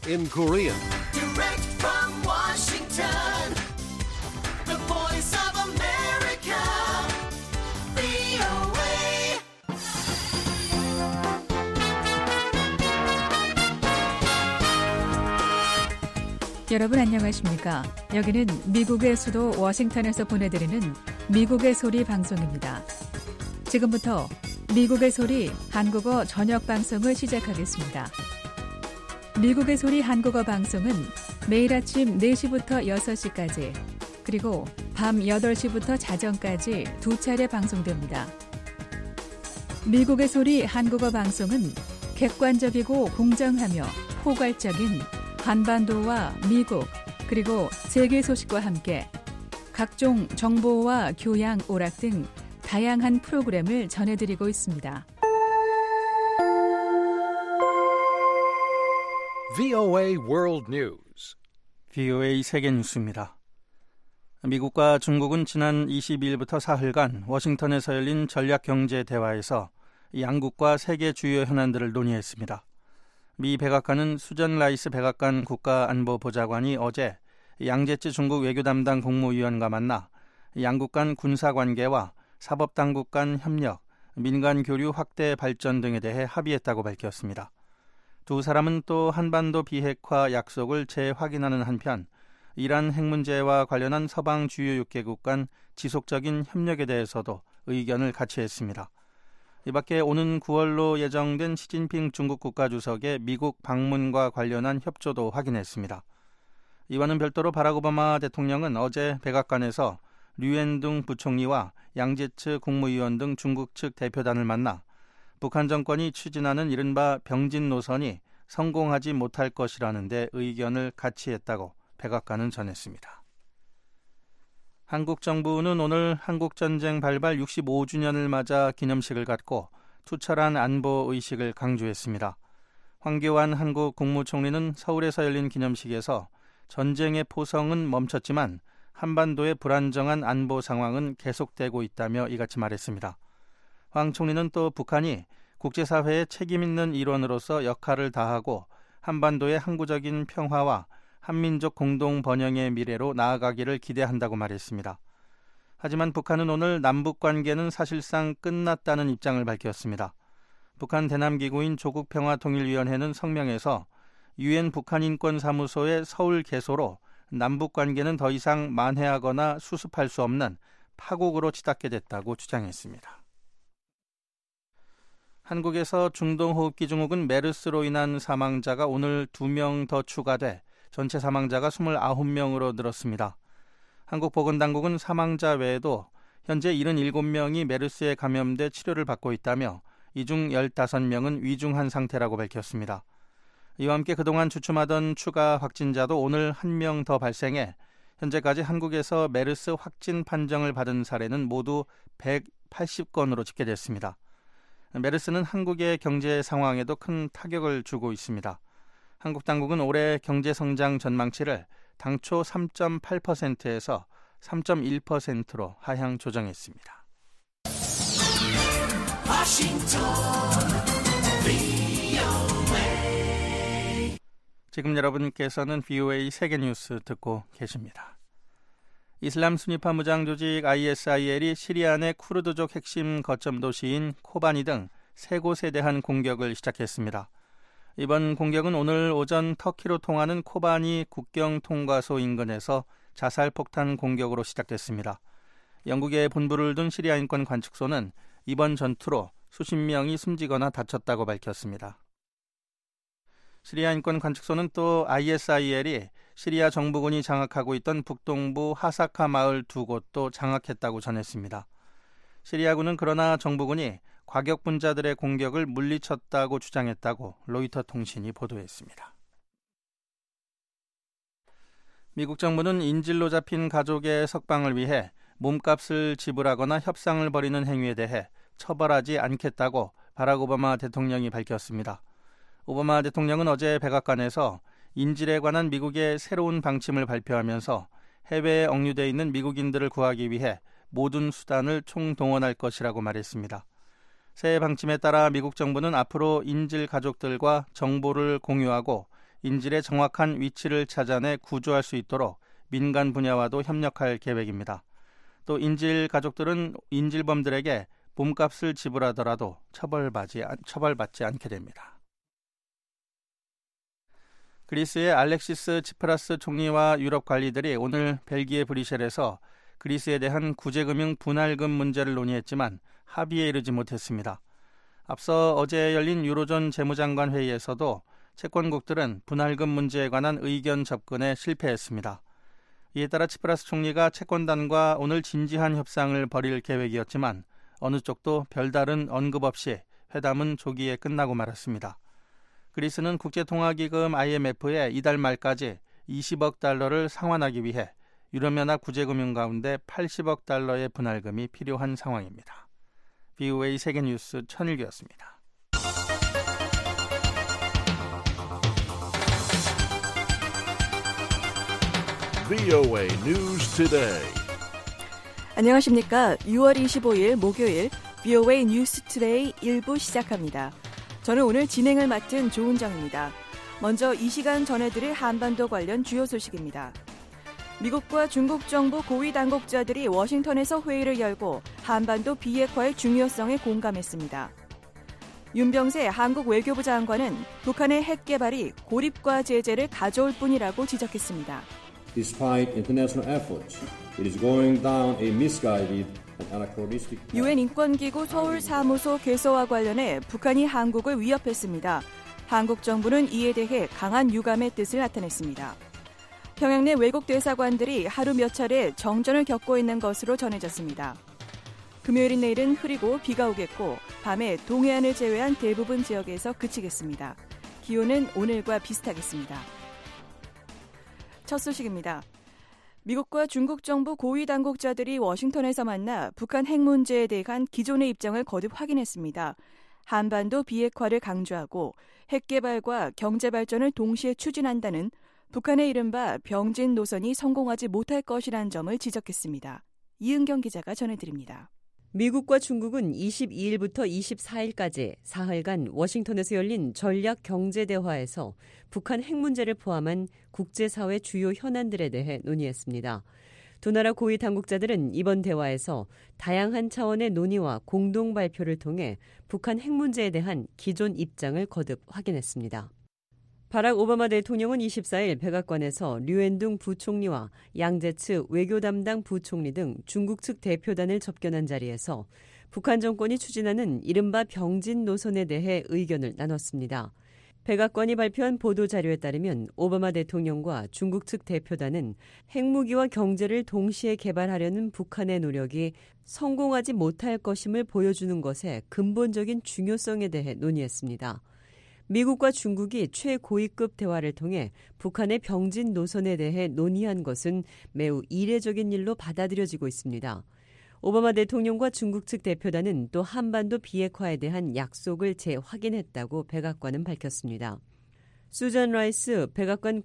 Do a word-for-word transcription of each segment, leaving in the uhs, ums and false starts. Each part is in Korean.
in Korean. Direct from Washington, the voice of America, 브이오에이. 여러분 안녕하십니까? 여기는 미국의 수도 워싱턴에서 보내드리는 미국의 소리 방송입니다. 지금부터 미국의 소리 한국어 저녁 방송을 시작하겠습니다. 미국의 소리 한국어 방송은 매일 아침 네 시부터 여섯 시까지 그리고 밤 여덟 시부터 자정까지 두 차례 방송됩니다. 미국의 소리 한국어 방송은 객관적이고 공정하며 포괄적인 한반도와 미국 그리고 세계 소식과 함께 각종 정보와 교양, 오락 등 다양한 프로그램을 전해드리고 있습니다. 브이오에이 World News. 브이오에이 세계 뉴스입니다. 미국과 중국은 지난 이십이 일부터 사흘간 워싱턴에서 열린 전략경제 대화에서 양국과 세계 주요 현안들을 논의했습니다. 미 백악관은 수전 라이스 백악관 국가안보보좌관이 어제 양제츠 중국 외교담당 국무위원과 만나 양국 간 군사관계와 사법당국 간 협력, 민간 교류 확대 발전 등에 대해 합의했다고 밝혔습니다. 두 사람은 또 한반도 비핵화 약속을 재확인하는 한편 이란 핵 문제와 관련한 서방 주요 육 개국 간 지속적인 협력에 대해서도 의견을 같이 했습니다. 이 밖에 오는 구월로 예정된 시진핑 중국 국가주석의 미국 방문과 관련한 협조도 확인했습니다. 이와는 별도로 바락 오바마 대통령은 어제 백악관에서 류엔둥 부총리와 양제츠 국무위원 등 중국 측 대표단을 만나 북한 정권이 추진하는 이른바 병진 노선이 성공하지 못할 것이라는 데 의견을 같이 했다고 백악관은 전했습니다. 한국 정부는 오늘 한국전쟁 발발 육십오 주년을 맞아 기념식을 갖고 투철한 안보 의식을 강조했습니다. 황교안 한국 국무총리는 서울에서 열린 기념식에서 전쟁의 포성은 멈췄지만 한반도의 불안정한 안보 상황은 계속되고 있다며 이같이 말했습니다. 황 총리는 또 북한이 국제사회의 책임 있는 일원으로서 역할을 다하고 한반도의 항구적인 평화와 한민족 공동 번영의 미래로 나아가기를 기대한다고 말했습니다. 하지만 북한은 오늘 남북관계는 사실상 끝났다는 입장을 밝혔습니다. 북한 대남기구인 조국평화통일위원회는 성명에서 유엔 북한인권사무소의 서울 개소로 남북관계는 더 이상 만회하거나 수습할 수 없는 파국으로 치닫게 됐다고 주장했습니다. 한국에서 중동호흡기 증후군 메르스로 인한 사망자가 오늘 두 명 더 추가돼 전체 사망자가 이십구 명으로 늘었습니다. 한국보건당국은 사망자 외에도 현재 칠십칠 명이 메르스에 감염돼 치료를 받고 있다며 이 중 십오 명은 위중한 상태라고 밝혔습니다. 이와 함께 그동안 주춤하던 추가 확진자도 오늘 한 명 더 발생해 현재까지 한국에서 메르스 확진 판정을 받은 사례는 모두 백팔십 건으로 집계됐습니다. 메르스는 한국의 경제 상황에도 큰 타격을 주고 있습니다. 한국 당국은 올해 경제성장 전망치를 당초 삼 점 팔 퍼센트에서 삼 점 일 퍼센트로 하향 조정했습니다. 워싱턴, 브이오에이. 지금 여러분께서는 브이오에이 세계뉴스 듣고 계십니다. 이슬람 순위파 무장조직 아이에스아이엘이 시리아 내 쿠르드족 핵심 거점 도시인 코바니 등 세 곳에 대한 공격을 시작했습니다. 이번 공격은 오늘 오전 터키로 통하는 코바니 국경 통과소 인근에서 자살폭탄 공격으로 시작됐습니다. 영국에 본부를 둔 시리아 인권 관측소는 이번 전투로 수십 명이 숨지거나 다쳤다고 밝혔습니다. 시리아 인권 관측소는 또 아이에스아이엘이 시리아 정부군이 장악하고 있던 북동부 하사카 마을 두 곳도 장악했다고 전했습니다. 시리아군은 그러나 정부군이 과격분자들의 공격을 물리쳤다고 주장했다고 로이터 통신이 보도했습니다. 미국 정부는 인질로 잡힌 가족의 석방을 위해 몸값을 지불하거나 협상을 벌이는 행위에 대해 처벌하지 않겠다고 바락 오바마 대통령이 밝혔습니다. 오바마 대통령은 어제 백악관에서 인질에 관한 미국의 새로운 방침을 발표하면서 해외에 억류돼 있는 미국인들을 구하기 위해 모든 수단을 총동원할 것이라고 말했습니다. 새 방침에 따라 미국 정부는 앞으로 인질 가족들과 정보를 공유하고 인질의 정확한 위치를 찾아내 구조할 수 있도록 민간 분야와도 협력할 계획입니다. 또 인질 가족들은 인질범들에게 몸값을 지불하더라도 처벌받지, 처벌받지 않게 됩니다. 그리스의 알렉시스 치프라스 총리와 유럽 관리들이 오늘 벨기에 브뤼셀에서 그리스에 대한 구제금융 분할금 문제를 논의했지만 합의에 이르지 못했습니다. 앞서 어제 열린 유로존 재무장관 회의에서도 채권국들은 분할금 문제에 관한 의견 접근에 실패했습니다. 이에 따라 치프라스 총리가 채권단과 오늘 진지한 협상을 벌일 계획이었지만 어느 쪽도 별다른 언급 없이 회담은 조기에 끝나고 말았습니다. 그리스는 국제통화기금 아이엠에프에 이달 말까지 이십억 달러를 상환하기 위해 유럽연합 구제금융 가운데 팔십억 달러의 분할금이 필요한 상황입니다. 브이오에이 세계뉴스 천일규였습니다. 브이오에이 News Today. 안녕하십니까. 유월 이십오일 목요일 브이오에이 뉴스 투데이 일 부 시작합니다. 저는 오늘 진행을 맡은 조은정입니다. 먼저 이 시간 전해드릴 한반도 관련 주요 소식입니다. 미국과 중국 정부 고위 당국자들이 워싱턴에서 회의를 열고 한반도 비핵화의 중요성에 공감했습니다. 윤병세 한국 외교부 장관은 북한의 핵 개발이 고립과 제재를 가져올 뿐이라고 지적했습니다. Despite international efforts, it is going down a misguided and anachronistic path. 유엔 인권기구 서울 사무소 개소와 관련해 북한이 한국을 위협했습니다. 한국 정부는 이에 대해 강한 유감의 뜻을 나타냈습니다. 평양 내 외국 대사관들이 하루 몇 차례 정전을 겪고 있는 것으로 전해졌습니다. 금요일인 내일은 흐리고 비가 오겠고 밤에 동해안을 제외한 대부분 지역에서 그치겠습니다. 기온은 오늘과 비슷하겠습니다. 첫 소식입니다. 미국과 중국 정부 고위 당국자들이 워싱턴에서 만나 북한 핵 문제에 대한 기존의 입장을 거듭 확인했습니다. 한반도 비핵화를 강조하고 핵 개발과 경제 발전을 동시에 추진한다는 북한의 이른바 병진 노선이 성공하지 못할 것이라는 점을 지적했습니다. 이은경 기자가 전해드립니다. 미국과 중국은 이십이일부터 이십사일까지 사흘간 워싱턴에서 열린 전략경제대화에서 북한 핵 문제를 포함한 국제사회 주요 현안들에 대해 논의했습니다. 두 나라 고위 당국자들은 이번 대화에서 다양한 차원의 논의와 공동 발표를 통해 북한 핵 문제에 대한 기존 입장을 거듭 확인했습니다. 바락 오바마 대통령은 이십사일 백악관에서 류엔둥 부총리와 양제츠 외교 담당 부총리 등 중국 측 대표단을 접견한 자리에서 북한 정권이 추진하는 이른바 병진 노선에 대해 의견을 나눴습니다. 백악관이 발표한 보도자료에 따르면 오바마 대통령과 중국 측 대표단은 핵무기와 경제를 동시에 개발하려는 북한의 노력이 성공하지 못할 것임을 보여주는 것에 근본적인 중요성에 대해 논의했습니다. 미국과 중국이 최고위급 대화를 통해 북한의 병진 노선에 대해 논의한 것은 매우 이례적인 일로 받아들여지고 있습니다. 오바마 대통령과 중국 측 대표단은 또 한반도 비핵화에 대한 약속을 재확인했다고 백악관은 밝혔습니다. 수잔 라이스 백악관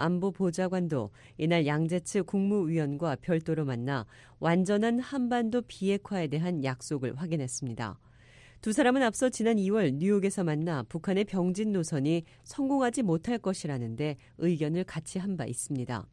국가안보보좌관도 이날 양제츠 국무위원과 별도로 만나 완전한 한반도 비핵화에 대한 약속을 확인했습니다. 두 사람은 앞서 지난 이월 뉴욕에서 만나 북한의 병진 노선이 성공하지 못할 것이라는데 의견을 같이 한 바 있습니다.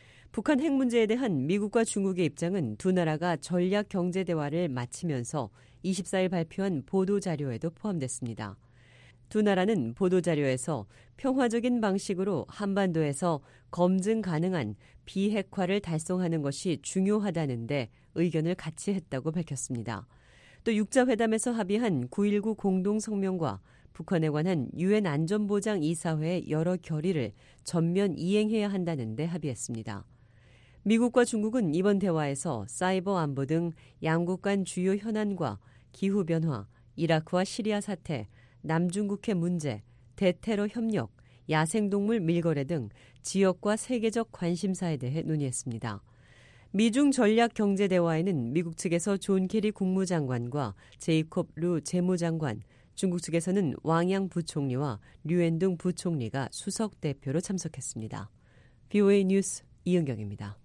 북한 핵 문제에 대한 미국과 중국의 입장은 두 나라가 전략 경제 대화를 마치면서 이십사일 발표한 보도자료에도 포함됐습니다. 두 나라는 보도자료에서 평화적인 방식으로 한반도에서 검증 가능한 비핵화를 달성하는 것이 중요하다는데 의견을 같이 했다고 밝혔습니다. 또 육자회담에서 합의한 구일구 공동성명과 북한에 관한 유엔 안전보장 이사회의 여러 결의를 전면 이행해야 한다는 데 합의했습니다. 미국과 중국은 이번 대화에서 사이버 안보 등 양국 간 주요 현안과 기후변화, 이라크와 시리아 사태, 남중국해 문제, 대테러 협력, 야생동물 밀거래 등 지역과 세계적 관심사에 대해 논의했습니다. 미중 전략경제대화에는 미국 측에서 존 케리 국무장관과 제이콥 루 재무장관, 중국 측에서는 왕양 부총리와 류엔둥 부총리가 수석 대표로 참석했습니다. 브이오에이 뉴스 이은경입니다.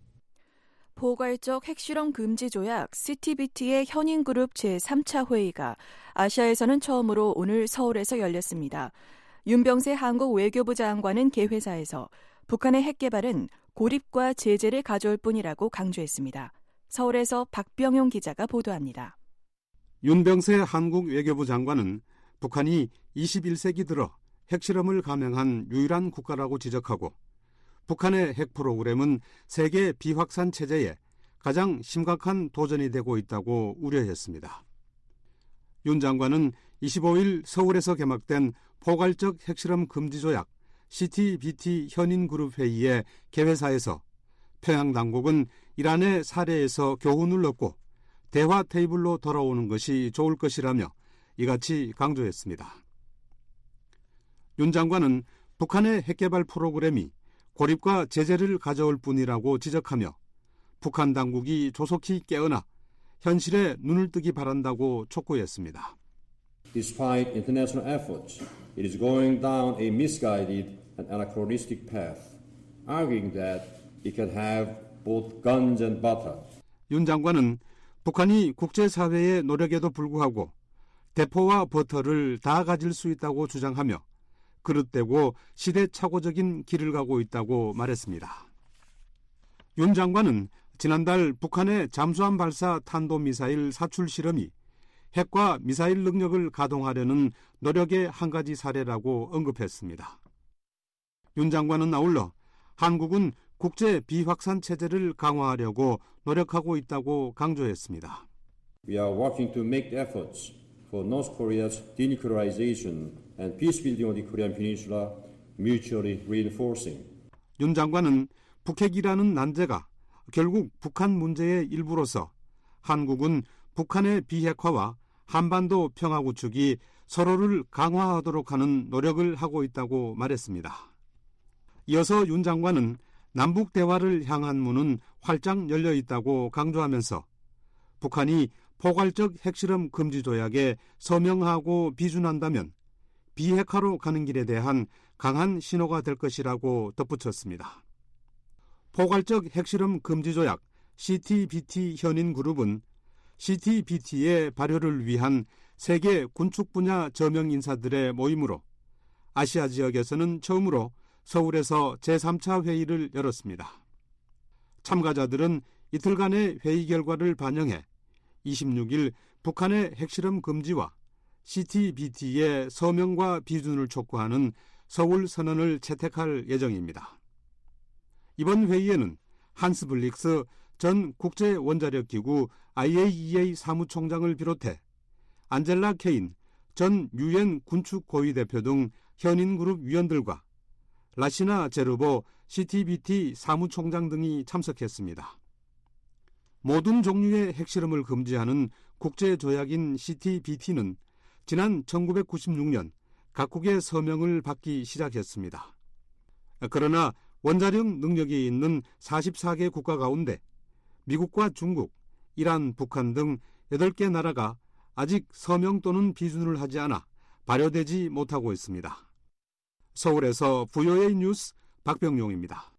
포괄적 핵실험 금지 조약 씨티비티의 현인그룹 제삼 차 회의가 아시아에서는 처음으로 오늘 서울에서 열렸습니다. 윤병세 한국 외교부 장관은 개회사에서 북한의 핵 개발은 고립과 제재를 가져올 뿐이라고 강조했습니다. 서울에서 박병용 기자가 보도합니다. 윤병세 한국 외교부 장관은 북한이 이십일 세기 들어 핵실험을 감행한 유일한 국가라고 지적하고 북한의 핵 프로그램은 세계 비확산 체제에 가장 심각한 도전이 되고 있다고 우려했습니다. 윤 장관은 이십오일 서울에서 개막된 포괄적 핵실험 금지 조약 씨티비티 현인 그룹 회의의 개회사에서 평양 당국은 이란의 사례에서 교훈을 얻고 대화 테이블로 돌아오는 것이 좋을 것이라며 이같이 강조했습니다. 윤 장관은 북한의 핵개발 프로그램이 고립과 제재를 가져올 뿐이라고 지적하며 북한 당국이 조속히 깨어나 현실에 눈을 뜨기 바란다고 촉구했습니다. Despite international efforts, it is going down a misguided and anachronistic path, arguing that it can have both guns and butter. 윤 장관은 북한이 국제사회의 노력에도 불구하고 대포와 버터를 다 가질 수 있다고 주장하며 그릇되고 시대착오적인 길을 가고 있다고 말했습니다. 윤 장관은 지난달 북한의 잠수함 발사 탄도미사일 사출 실험이 핵과 미사일 능력을 가동하려는 노력의 한 가지 사례라고 언급했습니다. 윤 장관은 아울러 한국은 국제 비확산 체제를 강화하려고 노력하고 있다고 강조했습니다. We are working to make the efforts for North Korea's denuclearization and peace building on the Korean Peninsula mutually reinforcing. 윤 장관은 북핵이라는 난제가 결국 북한 문제의 일부로서 한국은 북한의 비핵화와 한반도 평화 구축이 서로를 강화하도록 하는 노력을 하고 있다고 말했습니다. 이어서 윤 장관은 남북 대화를 향한 문은 활짝 열려 있다고 강조하면서 북한이 포괄적 핵실험 금지 조약에 서명하고 비준한다면 비핵화로 가는 길에 대한 강한 신호가 될 것이라고 덧붙였습니다. 포괄적 핵실험 금지 조약 씨티비티 현인 그룹은 씨티비티의 발효를 위한 세계 군축 분야 저명 인사들의 모임으로 아시아 지역에서는 처음으로 서울에서 제삼 차 회의를 열었습니다. 참가자들은 이틀간의 회의 결과를 반영해 이십육일 북한의 핵실험 금지와 씨티비티의 서명과 비준을 촉구하는 서울 선언을 채택할 예정입니다. 이번 회의에는 한스 블릭스 전 국제원자력기구 아이에이이에이 사무총장을 비롯해 안젤라 케인 전 유엔 군축 고위대표 등 현인그룹 위원들과 라시나 제르보 씨티비티 사무총장 등이 참석했습니다. 모든 종류의 핵실험을 금지하는 국제조약인 씨티비티는 지난 천구백구십육년 각국의 서명을 받기 시작했습니다. 그러나 원자력 능력이 있는 사십사 개 국가 가운데 미국과 중국, 이란, 북한 등 여덟 개 나라가 아직 서명 또는 비준을 하지 않아 발효되지 못하고 있습니다. 서울에서 브이오에이 뉴스 박병용입니다.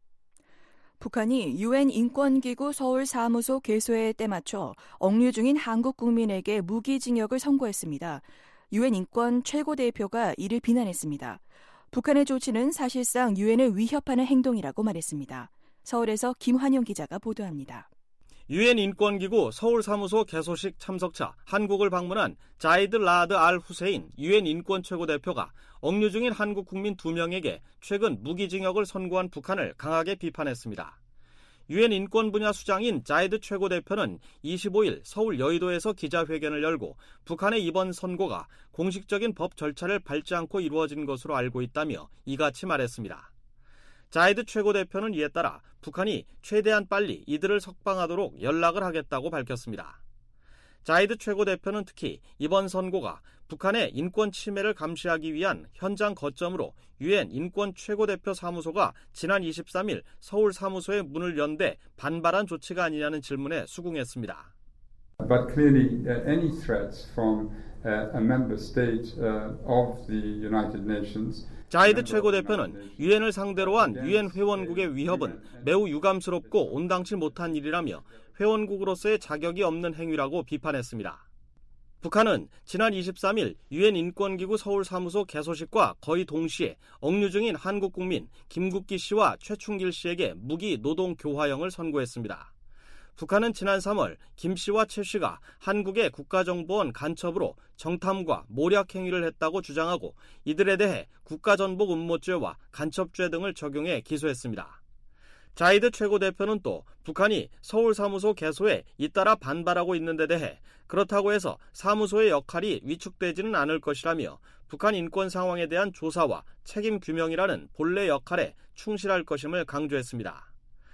북한이 유엔 인권기구 서울 사무소 개소에 때맞춰 억류 중인 한국 국민에게 무기징역을 선고했습니다. 유엔 인권 최고대표가 이를 비난했습니다. 북한의 조치는 사실상 유엔을 위협하는 행동이라고 말했습니다. 서울에서 김환영 기자가 보도합니다. 유엔 인권기구 서울 사무소 개소식 참석차 한국을 방문한 자이드 라드 알 후세인 유엔 인권 최고대표가 억류 중인 한국 국민 두 명에게 최근 무기징역을 선고한 북한을 강하게 비판했습니다. 유엔 인권 분야 수장인 자이드 최고대표는 이십오일 서울 여의도에서 기자회견을 열고 북한의 이번 선고가 공식적인 법 절차를 밟지 않고 이루어진 것으로 알고 있다며 이같이 말했습니다. 자이드 최고대표는 이에 따라 북한이 최대한 빨리 이들을 석방하도록 연락을 하겠다고 밝혔습니다. 자이드 최고대표는 특히 이번 선고가 북한의 인권 침해를 감시하기 위한 현장 거점으로 유엔 인권 최고대표 사무소가 지난 이십삼일 서울 사무소의 문을 연 데 반발한 조치가 아니냐는 질문에 수긍했습니다. But clearly uh, any threats from uh, a member state uh, of the United Nations 자이드 최고대표는 유엔을 상대로 한 유엔 회원국의 위협은 매우 유감스럽고 온당치 못한 일이라며 회원국으로서의 자격이 없는 행위라고 비판했습니다. 북한은 지난 이십삼일 유엔 인권기구 서울사무소 개소식과 거의 동시에 억류 중인 한국 국민 김국기 씨와 최충길 씨에게 무기 노동 교화형을 선고했습니다. 북한은 지난 삼월 김 씨와 최 씨가 한국의 국가정보원 간첩으로 정탐과 모략 행위를 했다고 주장하고 이들에 대해 국가전복 음모죄와 간첩죄 등을 적용해 기소했습니다. 자이드 최고 대표는 또 북한이 서울사무소 개소에 잇따라 반발하고 있는 데 대해 그렇다고 해서 사무소의 역할이 위축되지는 않을 것이라며 북한 인권 상황에 대한 조사와 책임 규명이라는 본래 역할에 충실할 것임을 강조했습니다.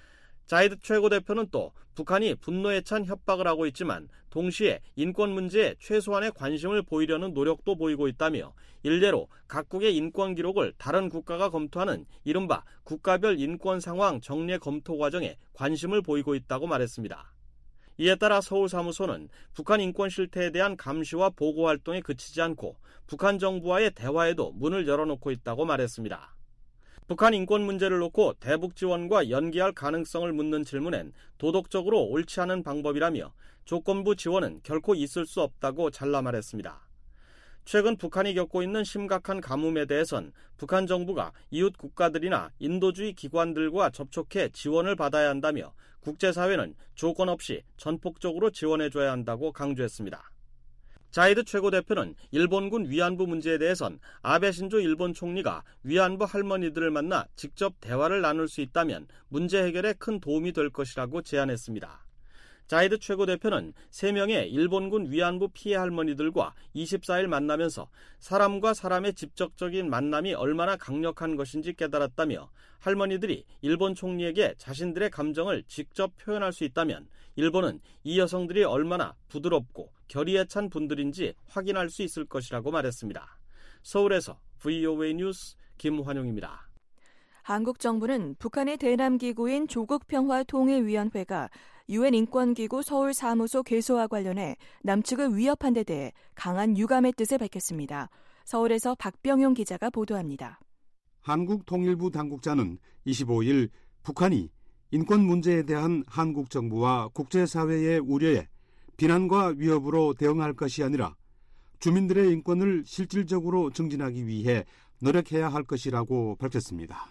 자이드 최고 대표는 또 북한이 분노에 찬 협박을 하고 있지만 동시에 인권 문제에 최소한의 관심을 보이려는 노력도 보이고 있다며 일례로 각국의 인권 기록을 다른 국가가 검토하는 이른바 국가별 인권 상황 정례 검토 과정에 관심을 보이고 있다고 말했습니다. 이에 따라 서울사무소는 북한 인권 실태에 대한 감시와 보고 활동에 그치지 않고 북한 정부와의 대화에도 문을 열어놓고 있다고 말했습니다. 북한 인권 문제를 놓고 대북 지원과 연계할 가능성을 묻는 질문엔 도덕적으로 옳지 않은 방법이라며 조건부 지원은 결코 있을 수 없다고 잘라 말했습니다. 최근 북한이 겪고 있는 심각한 가뭄에 대해선 북한 정부가 이웃 국가들이나 인도주의 기관들과 접촉해 지원을 받아야 한다며 국제사회는 조건 없이 전폭적으로 지원해줘야 한다고 강조했습니다. 자이드 최고 대표는 일본군 위안부 문제에 대해선 아베 신조 일본 총리가 위안부 할머니들을 만나 직접 대화를 나눌 수 있다면 문제 해결에 큰 도움이 될 것이라고 제안했습니다. 자이드 최고 대표는 세 명의 일본군 위안부 피해 할머니들과 이십사일 만나면서 사람과 사람의 직접적인 만남이 얼마나 강력한 것인지 깨달았다며 할머니들이 일본 총리에게 자신들의 감정을 직접 표현할 수 있다면 일본은 이 여성들이 얼마나 부드럽고 결의에 찬 분들인지 확인할 수 있을 것이라고 말했습니다. 서울에서 브이오에이 뉴스 김환용입니다. 한국 정부는 북한의 대남기구인 조국평화통일위원회가 유엔 인권기구 서울사무소 개소와 관련해 남측을 위협한 데 대해 강한 유감의 뜻을 밝혔습니다. 서울에서 박병용 기자가 보도합니다. 한국 통일부 당국자는 이십오일 북한이 인권 문제에 대한 한국 정부와 국제사회의 우려에 비난과 위협으로 대응할 것이 아니라 주민들의 인권을 실질적으로 증진하기 위해 노력해야 할 것이라고 밝혔습니다.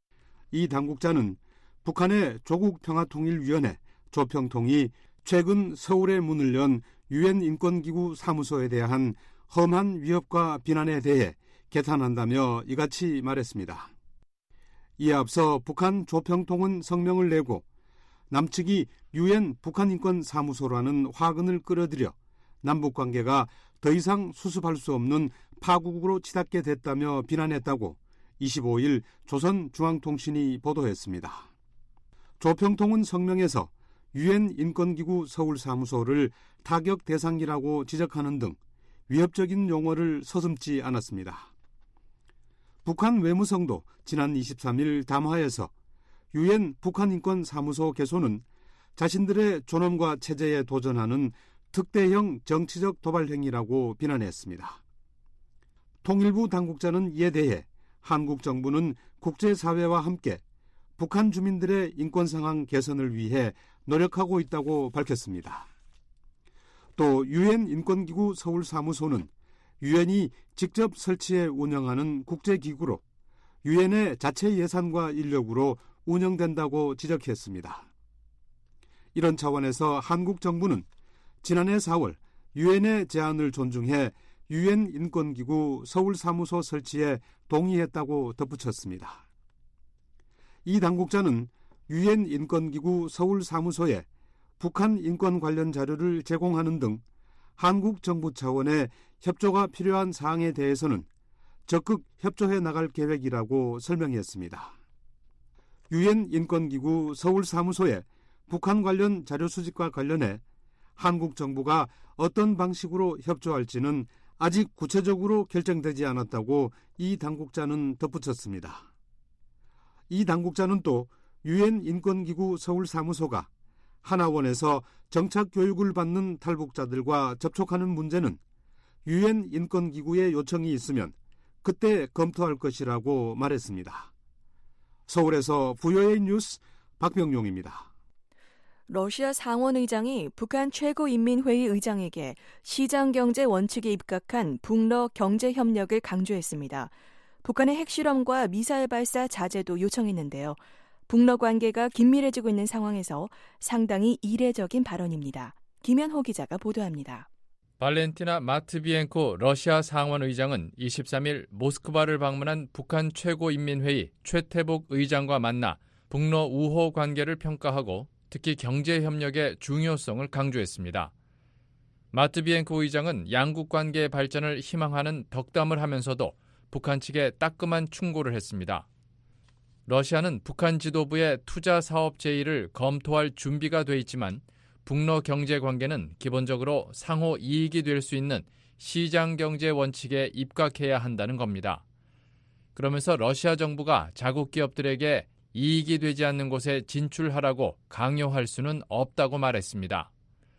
이 당국자는 북한의 조국평화통일위원회 조평통이 최근 서울에 문을 연 유엔 인권기구 사무소에 대한 험한 위협과 비난에 대해 개탄한다며 이같이 말했습니다. 이에 앞서 북한 조평통은 성명을 내고 남측이 유엔 북한인권사무소라는 화근을 끌어들여 남북관계가 더 이상 수습할 수 없는 파국으로 치닫게 됐다며 비난했다고 이십오일 조선중앙통신이 보도했습니다. 조평통은 성명에서 유엔 인권기구 서울사무소를 타격 대상이라고 지적하는 등 위협적인 용어를 서슴지 않았습니다. 북한 외무성도 지난 이십삼일 담화에서 유엔 북한인권사무소 개소는 자신들의 존엄과 체제에 도전하는 특대형 정치적 도발 행위라고 비난했습니다. 통일부 당국자는 이에 대해 한국 정부는 국제사회와 함께 북한 주민들의 인권 상황 개선을 위해 노력하고 있다고 밝혔습니다. 또 유엔 인권기구 서울사무소는 유엔이 직접 설치해 운영하는 국제기구로 유엔의 자체 예산과 인력으로 운영된다고 지적했습니다. 이런 차원에서 한국 정부는 지난해 사월 유엔의 제안을 존중해 유엔 인권기구 서울사무소 설치에 동의했다고 덧붙였습니다. 이 당국자는 유엔 인권기구 서울사무소에 북한 인권 관련 자료를 제공하는 등 한국 정부 차원의 협조가 필요한 사항에 대해서는 적극 협조해 나갈 계획이라고 설명했습니다. 유엔 인권기구 서울사무소에 북한 관련 자료 수집과 관련해 한국 정부가 어떤 방식으로 협조할지는 아직 구체적으로 결정되지 않았다고 이 당국자는 덧붙였습니다. 이 당국자는 또 유엔 인권기구 서울사무소가 하나원에서 정착 교육을 받는 탈북자들과 접촉하는 문제는 유엔 인권기구의 요청이 있으면 그때 검토할 것이라고 말했습니다. 서울에서 브이오에이 뉴스 박병용입니다. 러시아 상원의장이 북한 최고인민회의 의장에게 시장경제 원칙에 입각한 북러 경제협력을 강조했습니다. 북한의 핵실험과 미사일 발사 자제도 요청했는데요. 북러 관계가 긴밀해지고 있는 상황에서 상당히 이례적인 발언입니다. 김현호 기자가 보도합니다. 발렌티나 마트비엔코 러시아 상원의장은 이십삼일 모스크바를 방문한 북한 최고인민회의 최태복 의장과 만나 북러 우호 관계를 평가하고 특히 경제협력의 중요성을 강조했습니다. 마트비엔코 의장은 양국 관계의 발전을 희망하는 덕담을 하면서도 북한 측에 따끔한 충고를 했습니다. 러시아는 북한 지도부의 투자 사업 제의를 검토할 준비가 돼 있지만 북러 경제 관계는 기본적으로 상호 이익이 될 수 있는 시장 경제 원칙에 입각해야 한다는 겁니다. 그러면서 러시아 정부가 자국 기업들에게 이익이 되지 않는 곳에 진출하라고 강요할 수는 없다고 말했습니다.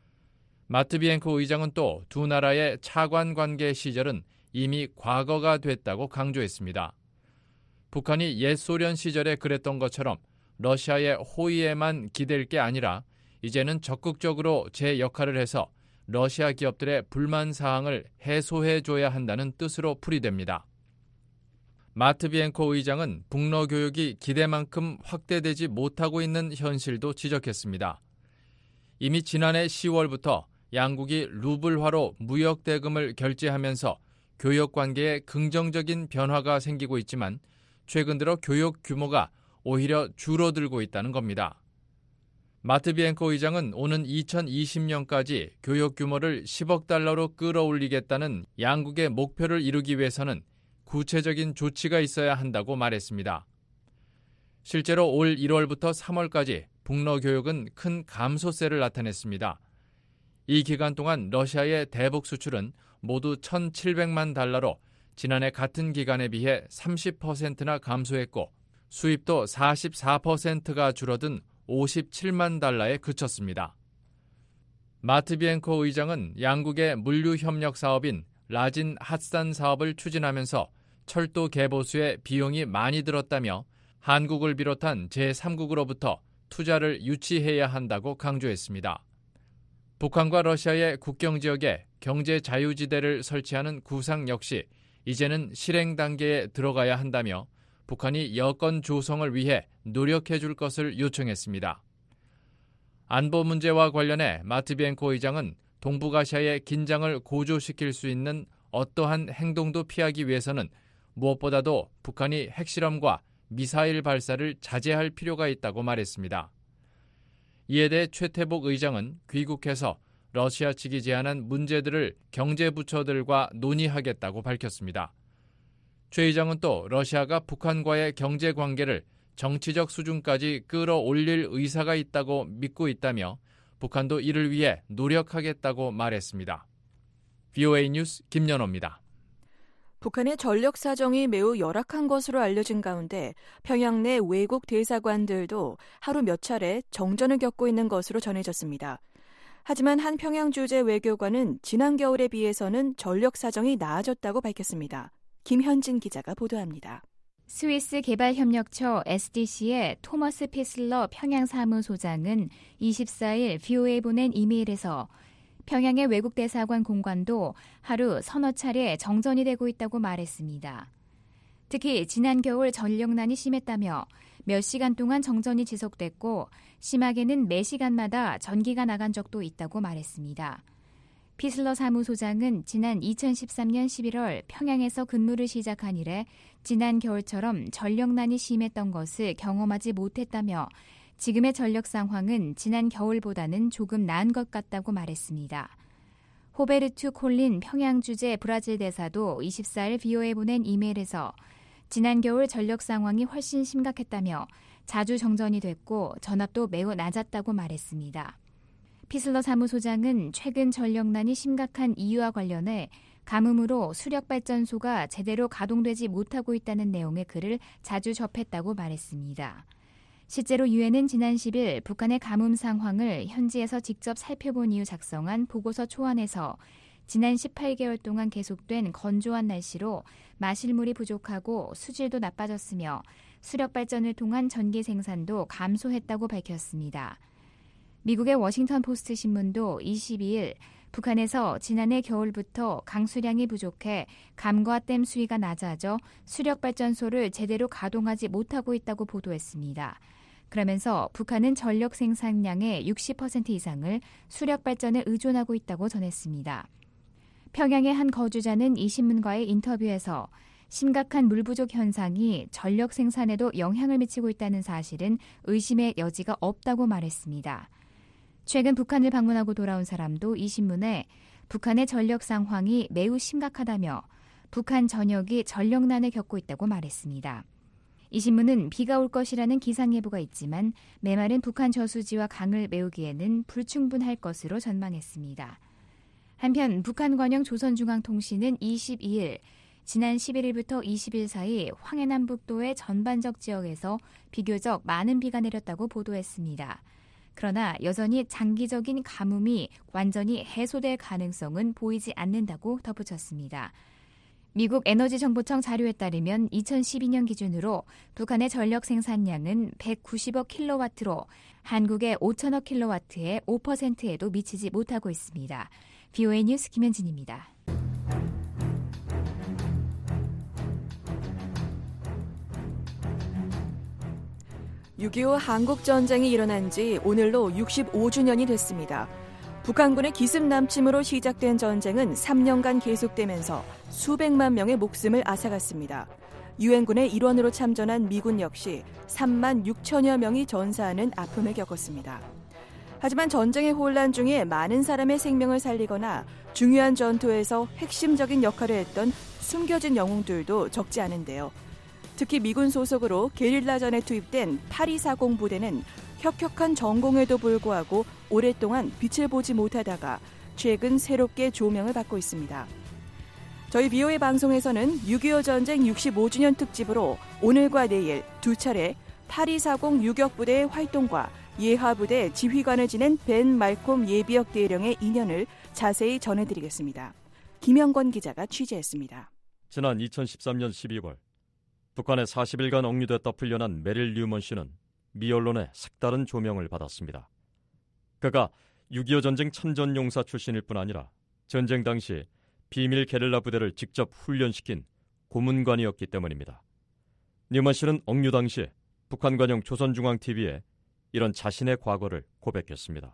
마트비엔코 의장은 또 두 나라의 차관 관계 시절은 이미 과거가 됐다고 강조했습니다. 북한이 옛 소련 시절에 그랬던 것처럼 러시아의 호의에만 기댈 게 아니라 이제는 적극적으로 제 역할을 해서 러시아 기업들의 불만 사항을 해소해줘야 한다는 뜻으로 풀이됩니다. 마트비엔코 의장은 북러 교역이 기대만큼 확대되지 못하고 있는 현실도 지적했습니다. 이미 지난해 시월부터 양국이 루블화로 무역 대금을 결제하면서 교역 관계에 긍정적인 변화가 생기고 있지만 최근 들어 교역 규모가 오히려 줄어들고 있다는 겁니다. 마트비엔코 의장은 오는 이천이십 년까지 교역 규모를 십억 달러로 끌어올리겠다는 양국의 목표를 이루기 위해서는 구체적인 조치가 있어야 한다고 말했습니다. 실제로 올 일월부터 삼월까지 북러 교역은 큰 감소세를 나타냈습니다. 이 기간 동안 러시아의 대북 수출은 모두 천칠백만 달러로 지난해 같은 기간에 비해 삼십 퍼센트나 감소했고 수입도 사십사 퍼센트가 줄어든 오십칠만 달러에 그쳤습니다. 마트비엔코 의장은 양국의 물류협력 사업인 라진 핫산 사업을 추진하면서 철도 개보수에 비용이 많이 들었다며 한국을 비롯한 제삼국으로부터 투자를 유치해야 한다고 강조했습니다. 북한과 러시아의 국경 지역에 경제 자유지대를 설치하는 구상 역시 이제는 실행 단계에 들어가야 한다며 북한이 여건 조성을 위해 노력해 줄 것을 요청했습니다. 안보 문제와 관련해 마트비엔코 의장은 동북아시아의 긴장을 고조시킬 수 있는 어떠한 행동도 피하기 위해서는 무엇보다도 북한이 핵실험과 미사일 발사를 자제할 필요가 있다고 말했습니다. 이에 대해 최태복 의장은 귀국해서 러시아 측이 제안한 문제들을 경제부처들과 논의하겠다고 밝혔습니다. 최 의장은 또 러시아가 북한과의 경제관계를 정치적 수준까지 끌어올릴 의사가 있다고 믿고 있다며 북한도 이를 위해 노력하겠다고 말했습니다. 브이오에이 뉴스 김연호입니다. 북한의 전력 사정이 매우 열악한 것으로 알려진 가운데 평양 내 외국 대사관들도 하루 몇 차례 정전을 겪고 있는 것으로 전해졌습니다. 하지만 한 평양 주재 외교관은 지난 겨울에 비해서는 전력 사정이 나아졌다고 밝혔습니다. 김현진 기자가 보도합니다. 스위스 개발협력처 에스디씨의 토머스 피슬러 평양 사무소장은 이십사일 브이오에이에 보낸 이메일에서 평양의 외국 대사관 공관도 하루 서너 차례 정전이 되고 있다고 말했습니다. 특히 지난 겨울 전력난이 심했다며 몇 시간 동안 정전이 지속됐고 심하게는 매 시간마다 전기가 나간 적도 있다고 말했습니다. 피슬러 사무소장은 지난 이천십삼년 십일월 평양에서 근무를 시작한 이래 지난 겨울처럼 전력난이 심했던 것을 경험하지 못했다며 지금의 전력 상황은 지난 겨울보다는 조금 나은 것 같다고 말했습니다. 호베르투 콜린 평양 주재 브라질 대사도 이십사일 브이오에이에 보낸 이메일에서 지난 겨울 전력 상황이 훨씬 심각했다며 자주 정전이 됐고 전압도 매우 낮았다고 말했습니다. 피슬러 사무소장은 최근 전력난이 심각한 이유와 관련해 가뭄으로 수력발전소가 제대로 가동되지 못하고 있다는 내용의 글을 자주 접했다고 말했습니다. 실제로 유엔은 지난 십일 북한의 가뭄 상황을 현지에서 직접 살펴본 이후 작성한 보고서 초안에서 지난 십팔 개월 동안 계속된 건조한 날씨로 마실 물이 부족하고 수질도 나빠졌으며 수력발전을 통한 전기 생산도 감소했다고 밝혔습니다. 미국의 워싱턴 포스트 신문도 이십이일 북한에서 지난해 겨울부터 강수량이 부족해 감과 댐 수위가 낮아져 수력발전소를 제대로 가동하지 못하고 있다고 보도했습니다. 그러면서 북한은 전력 생산량의 육십 퍼센트 이상을 수력발전에 의존하고 있다고 전했습니다. 평양의 한 거주자는 이 신문과의 인터뷰에서 심각한 물 부족 현상이 전력 생산에도 영향을 미치고 있다는 사실은 의심의 여지가 없다고 말했습니다. 최근 북한을 방문하고 돌아온 사람도 이 신문에 북한의 전력 상황이 매우 심각하다며 북한 전역이 전력난을 겪고 있다고 말했습니다. 이 신문은 비가 올 것이라는 기상예보가 있지만 메마른 북한 저수지와 강을 메우기에는 불충분할 것으로 전망했습니다. 한편 북한 관영 조선중앙통신은 이십이일 지난 십일일부터 이십일 사이 황해남북도의 전반적 지역에서 비교적 많은 비가 내렸다고 보도했습니다. 그러나 여전히 장기적인 가뭄이 완전히 해소될 가능성은 보이지 않는다고 덧붙였습니다. 미국 에너지정보청 자료에 따르면 이천십이년 기준으로 북한의 전력 생산량은 백구십억 킬로와트로 한국의 오천억 킬로와트의 오 퍼센트에도 미치지 못하고 있습니다. 브이오에이 뉴스 김현진입니다. 육이오 한국전쟁이 일어난 지 오늘로 육십오 주년이 됐습니다. 북한군의 기습 남침으로 시작된 전쟁은 삼 년간 계속되면서 수백만 명의 목숨을 앗아갔습니다. 유엔군의 일원으로 참전한 미군 역시 삼만 육천여 명이 전사하는 아픔을 겪었습니다. 하지만 전쟁의 혼란 중에 많은 사람의 생명을 살리거나 중요한 전투에서 핵심적인 역할을 했던 숨겨진 영웅들도 적지 않은데요. 특히 미군 소속으로 게릴라전에 투입된 팔이사공 부대는 혁혁한 전공에도 불구하고 오랫동안 빛을 보지 못하다가 최근 새롭게 조명을 받고 있습니다. 저희 브이오에이 방송에서는 육이오 전쟁 육십오 주년 특집으로 오늘과 내일 두 차례 팔이사공 유격부대의 활동과 예하부대 지휘관을 지낸 벤 말콤 예비역 대령의 인연을 자세히 전해드리겠습니다. 김영권 기자가 취재했습니다. 지난 이천십삼년 십이월 북한의 사십일간 억류됐다 풀려난 메릴 뉴먼 씨는 미 언론의 색다른 조명을 받았습니다. 그가 육이오 전쟁 참전용사 출신일 뿐 아니라 전쟁 당시 비밀 게릴라 부대를 직접 훈련시킨 고문관이었기 때문입니다. 뉴먼 씨는 억류 당시 북한 관영 조선중앙티비에 이런 자신의 과거를 고백했습니다.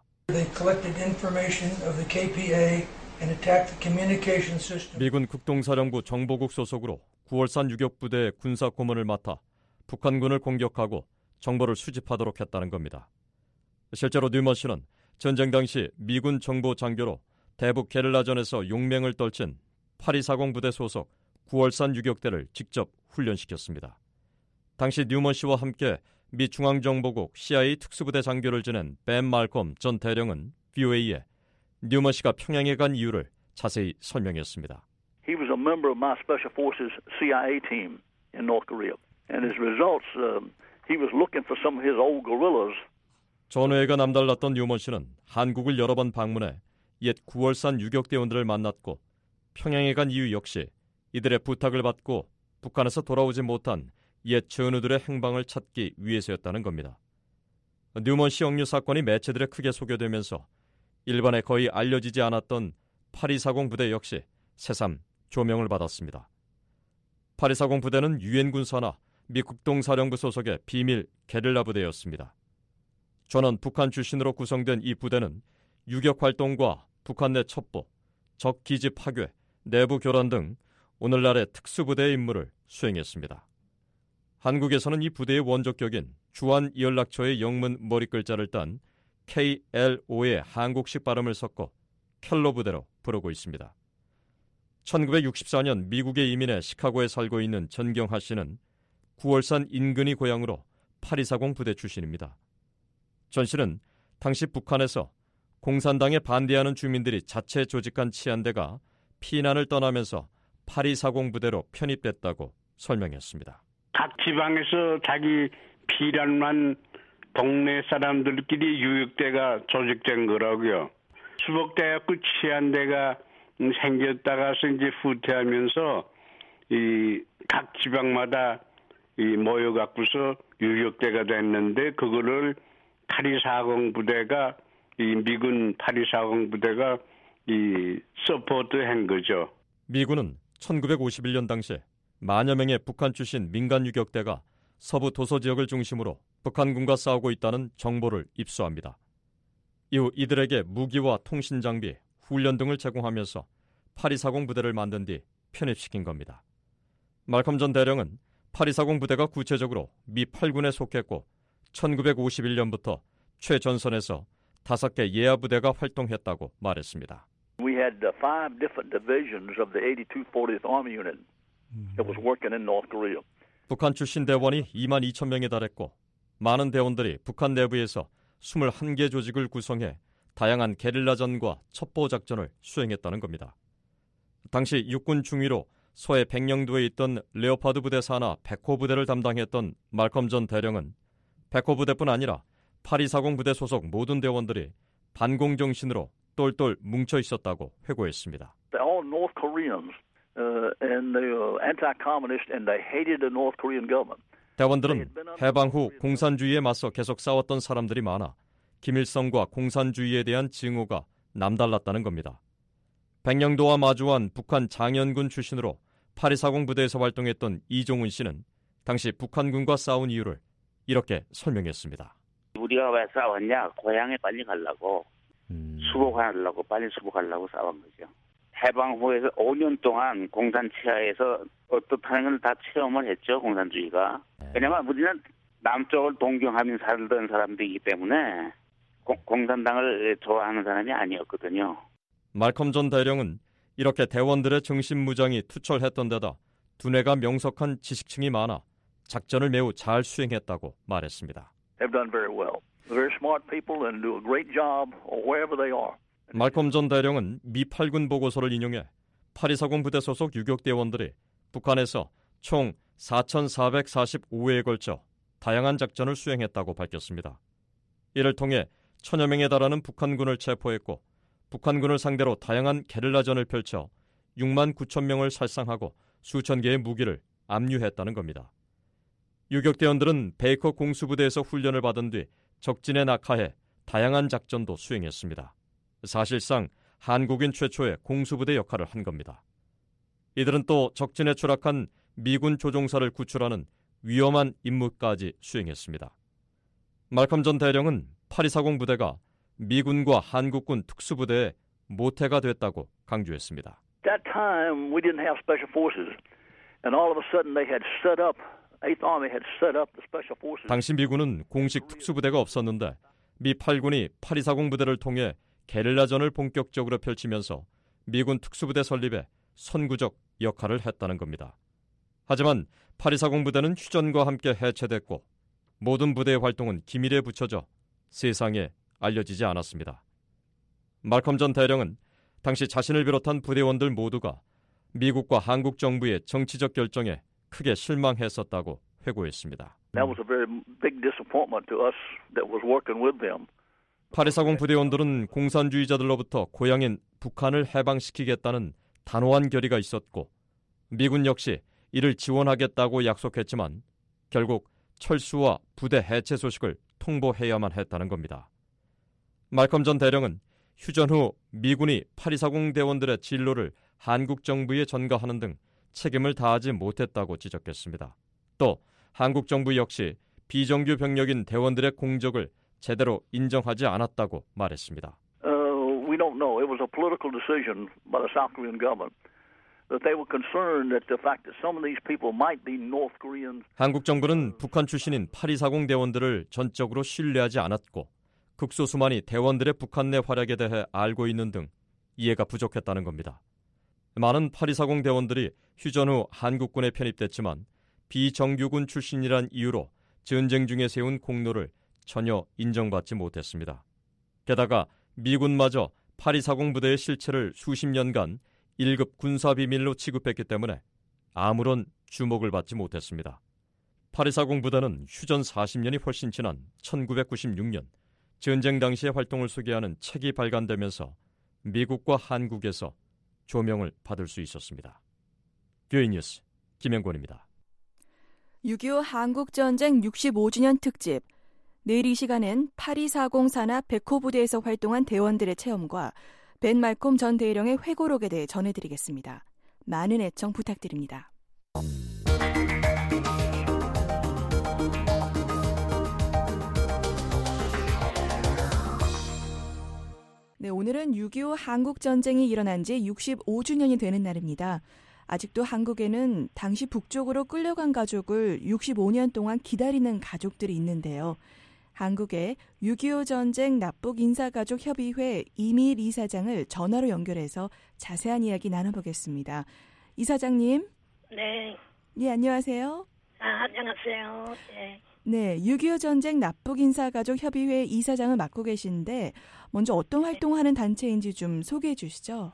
미군 국동사령부 정보국 소속으로 구월산 유격부대의 군사 고문을 맡아 북한군을 공격하고 정보를 수집하도록 했다는 겁니다. 실제로 뉴먼 씨는 전쟁 당시 미군 정보 장교로 대북 게릴라전에서 용맹을 떨친 팔이사공 부대 소속 구월산 유격대를 직접 훈련시켰습니다. 당시 뉴먼 씨와 함께 미 중앙정보국 씨아이에이 특수부대 장교를 지낸 벤 말콤 전 대령은 브이오에이에 뉴먼 씨가 평양에 간 이유를 자세히 설명했습니다. He was a member of my Special Forces 씨아이에이 team in North Korea. And as results, um, he was looking for some of his old guerrillas. 전우회가 남달랐던 뉴먼 씨는 한국을 여러 번 방문해 옛 구월산 유격대원들을 만났고 평양에 간 이유 역시 이들의 부탁을 받고 북한에서 돌아오지 못한 옛 전우들의 행방을 찾기 위해서였다는 겁니다. 뉴먼 씨 억류 사건이 매체들에 크게 소개되면서 일반에 거의 알려지지 않았던 팔이사공 부대 역시 새삼 조명을 받았습니다. 팔이사공 부대는 유엔군 산하 미 국동사령부 소속의 비밀 게릴라 부대였습니다. 전원 북한 출신으로 구성된 이 부대는 유격 활동과 북한 내 첩보, 적 기지 파괴, 내부 교란 등 오늘날의 특수부대의 임무를 수행했습니다. 한국에서는 이 부대의 원조격인 주한 연락처의 영문 머리 글자를 딴 케이엘오의 한국식 발음을 섞어 켈로 부대로 부르고 있습니다. 천구백육십사년 미국에 이민해 시카고에 살고 있는 전경하 씨는 구월산 인근이 고향으로 팔이사공 부대 출신입니다. 전 씨는 당시 북한에서 공산당에 반대하는 주민들이 자체 조직한 치안대가 피난을 떠나면서 팔이사공 부대로 편입됐다고 설명했습니다. 각 지방에서 자기 피난만 동네 사람들끼리 유격대가 조직된 거라고요. 수복대학교 치안대가 생겼다가서 이제 후퇴하면서 이 각 지방마다 이 모여갖고서 유격대가 됐는데 그거를 팔이사공 부대가 이 미군 팔이사공 부대가 이 서포트한 거죠. 미군은 천구백오십일 년 당시 만여 명의 북한 출신 민간 유격대가 서부 도서 지역을 중심으로 북한군과 싸우고 있다는 정보를 입수합니다. 이후 이들에게 무기와 통신 장비, 훈련 등을 제공하면서 팔이사공 부대를 만든 뒤 편입시킨 겁니다. 말컴 전 대령은 팔이사공 부대가 구체적으로 미 팔 군에 속했고 천구백오십일 년부터 최전선에서 다섯 개 예하 부대가 활동했다고 말했습니다. We had uh, five different divisions of the eighty-two fortieth Army Unit that was working in North Korea. 북한 출신 대원이 이만 이천 명에 달했고 많은 대원들이 북한 내부에서 이십일 개 조직을 구성해 다양한 게릴라전과 첩보 작전을 수행했다는 겁니다. 당시 육군 중위로 서해 백령도에 있던 레오파드 부대 산하 백호 부대를 담당했던 말컴 전 대령은 백호 부대뿐 아니라 팔이사공 부대 소속 모든 대원들이 반공 정신으로 똘똘 뭉쳐 있었다고 회고했습니다. They're all North Koreans uh, and they were anti-communist and they hated the North Korean government. 대원들은 해방 후 공산주의에 맞서 계속 싸웠던 사람들이 많아 김일성과 공산주의에 대한 증오가 남달랐다는 겁니다. 백령도와 마주한 북한 장현군 출신으로 팔이사공 부대에서 활동했던 이종훈 씨는 당시 북한군과 싸운 이유를 이렇게 설명했습니다. 우리가 왜 싸웠냐? 고향에 빨리 가려고, 음. 수복하려고, 빨리 수복하려고 싸운 거죠. 해방 후에서 오 년 동안 공산 치하에서 어떻다는 걸 다 체험을 했죠, 공산주의가. 왜냐면 우리는 남쪽을 동경하며 살던 사람들이기 때문에 공, 공산당을 좋아하는 사람이 아니었거든요. 말컴 전 대령은 이렇게 대원들의 정신무장이 투철했던 데다 두뇌가 명석한 지식층이 많아 작전을 매우 잘 수행했다고 말했습니다. They've done very well. Very smart people and do a great job wherever they are. 말컴 전 대령은 미 팔 군 보고서를 인용해 팔이사공 부대 소속 유격대원들이 북한에서 총 사천사백사십오 회에 걸쳐 다양한 작전을 수행했다고 밝혔습니다. 이를 통해 천여 명에 달하는 북한군을 체포했고 북한군을 상대로 다양한 게릴라전을 펼쳐 육만 구천 명을 살상하고 수천 개의 무기를 압류했다는 겁니다. 유격대원들은 베이커 공수부대에서 훈련을 받은 뒤 적진에 낙하해 다양한 작전도 수행했습니다. 사실상 한국인 최초의 공수부대 역할을 한 겁니다. 이들은 또 적진에 추락한 미군 조종사를 구출하는 위험한 임무까지 수행했습니다. 말컴 전 대령은 팔이사공 부대가 미군과 한국군 특수부대의 모태가 됐다고 강조했습니다. That time we didn't have special forces, and all of a sudden they had set up. eighth Army had set up the special forces. 당시 미군은 공식 특수부대가 없었는데 미 팔 군이 팔이사공 부대를 통해 게릴라전을 본격적으로 펼치면서 미군 특수부대 설립에 선구적 역할을 했다는 겁니다. 하지만 팔이사공 부대는 휴전과 함께 해체됐고 모든 부대의 활동은 기밀에 붙여져 세상에 알려지지 않았습니다. 말컴 전 대령은 당시 자신을 비롯한 부대원들 모두가 미국과 한국 정부의 정치적 결정에 크게 실망했었다고 회고했습니다. That was a very big disappointment to us that was working with them. 팔이사공 부대원들은 공산주의자들로부터 고향인 북한을 해방시키겠다는 단호한 결의가 있었고 미군 역시 이를 지원하겠다고 약속했지만 결국 철수와 부대 해체 소식을 통보해야만 했다는 겁니다. 말컴 전 대령은 휴전 후 미군이 팔이사공 대원들의 진로를 한국 정부에 전가하는 등 책임을 다하지 못했다고 지적했습니다. 또 한국 정부 역시 비정규 병력인 대원들의 공적을 제대로 인정하지 않았다고 말했습니다. Uh, we don't know. It was a political decision by the South Korean government that they were concerned that the fact that some of these people might be North Koreans. 한국 정부는 북한 출신인 팔이사공 대원들을 전적으로 신뢰하지 않았고 극소수만이 대원들의 북한 내 활약에 대해 알고 있는 등 이해가 부족했다는 겁니다. 많은 팔이사공 대원들이 휴전 후 한국군에 편입됐지만 비정규군 출신이란 이유로 전쟁 중에 세운 공로를 전혀 인정받지 못했습니다. 게다가 미군마저 팔이사공 부대의 실체를 수십 년간 일 급 군사비밀로 취급했기 때문에 아무런 주목을 받지 못했습니다. 팔이사공 부대는 휴전 사십 년이 훨씬 지난 천구백구십육 년 전쟁 당시의 활동을 소개하는 책이 발간되면서 미국과 한국에서 조명을 받을 수 있었습니다. 뷰이 뉴스 김영권입니다. 육이오 한국전쟁 육십오 주년 특집 내일 이 시간엔 팔이사공 산하 백호 부대에서 활동한 대원들의 체험과 벤 말콤 전 대령의 회고록에 대해 전해드리겠습니다. 많은 애청 부탁드립니다. 네, 오늘은 육이오 한국전쟁이 일어난 지 육십오 주년이 되는 날입니다. 아직도 한국에는 당시 북쪽으로 끌려간 가족을 육십오 년 동안 기다리는 가족들이 있는데요. 한국의 육이오 전쟁 납북 인사가족 협의회 이미일 이사장을 전화로 연결해서 자세한 이야기 나눠보겠습니다. 이사장님. 네. 네, 안녕하세요. 아, 안녕하세요. 네. 네, 육이오 전쟁 납북 인사가족 협의회 이사장을 맡고 계신데 먼저 어떤 활동하는 단체인지 좀 소개해 주시죠.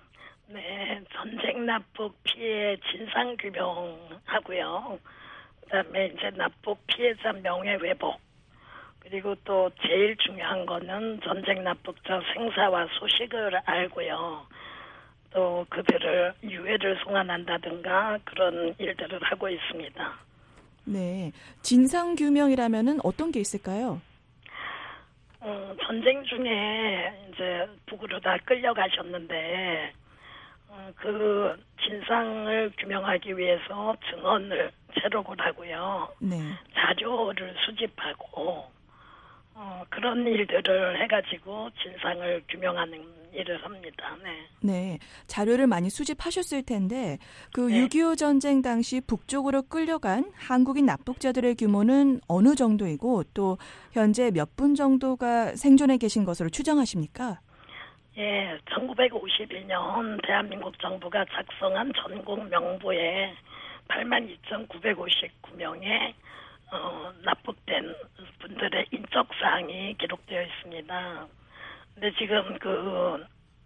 네, 전쟁 납북 피해 진상 규명하고요. 그다음에 이제 납북 피해자 명예 회복. 그리고 또 제일 중요한 거는 전쟁 납북자 생사와 소식을 알고요. 또 그들을 유해를 송환한다든가 그런 일들을 하고 있습니다. 네, 진상 규명이라면은 어떤 게 있을까요? 어, 전쟁 중에 이제 북으로 다 끌려가셨는데 어, 그 진상을 규명하기 위해서 증언을 체록을 하고요. 네. 자료를 수집하고 어, 그런 일들을 해가지고 진상을 규명하는 일을 합니다. 네. 네, 자료를 많이 수집하셨을 텐데 그 네. 육이오 전쟁 당시 북쪽으로 끌려간 한국인 납북자들의 규모는 어느 정도이고 또 현재 몇 분 정도가 생존해 계신 것으로 추정하십니까? 예, 천구백오십일 년 대한민국 정부가 작성한 전국 명부에 팔만 이천구백오십구 명의 어, 납북된 분들의 인적 사항이 기록되어 있습니다. 근데 지금 그,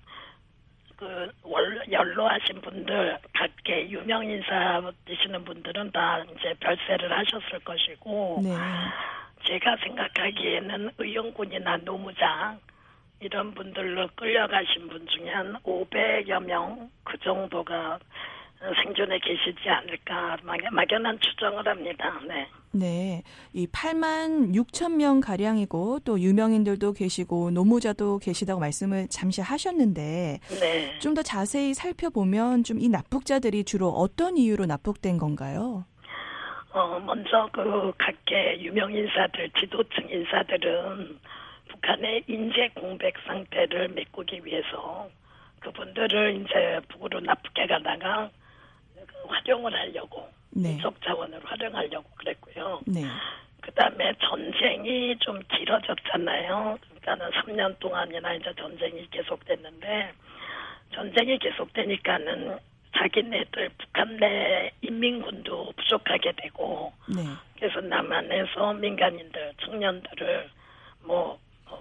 그, 월, 연로하신 분들, 각계 유명 인사 되시는 분들은 다 이제 별세를 하셨을 것이고, 네. 제가 생각하기에는 의용군이나 노무장, 이런 분들로 끌려가신 분 중에 한 오백여 명, 그 정도가 생존에 계시지 않을까 막연한 추정을 합니다. 네. 네, 이 팔만 육천 명 가량이고 또 유명인들도 계시고 노무자도 계시다고 말씀을 잠시 하셨는데 네. 좀 더 자세히 살펴보면 좀 이 납북자들이 주로 어떤 이유로 납북된 건가요? 어, 먼저 그 각계 유명 인사들, 지도층 인사들은 북한의 인재 공백 상태를 메꾸기 위해서 그분들을 이제 북으로 납북해 가다가 활용을 하려고 네. 인적 자원을 활용하려고 그랬고요. 네. 그다음에 전쟁이 좀 길어졌잖아요. 그러니까는 삼 년 동안이나 이제 전쟁이 계속됐는데 전쟁이 계속되니까는 자기네들 북한 내 인민군도 부족하게 되고 네. 그래서 남한에서 민간인들, 청년들을 뭐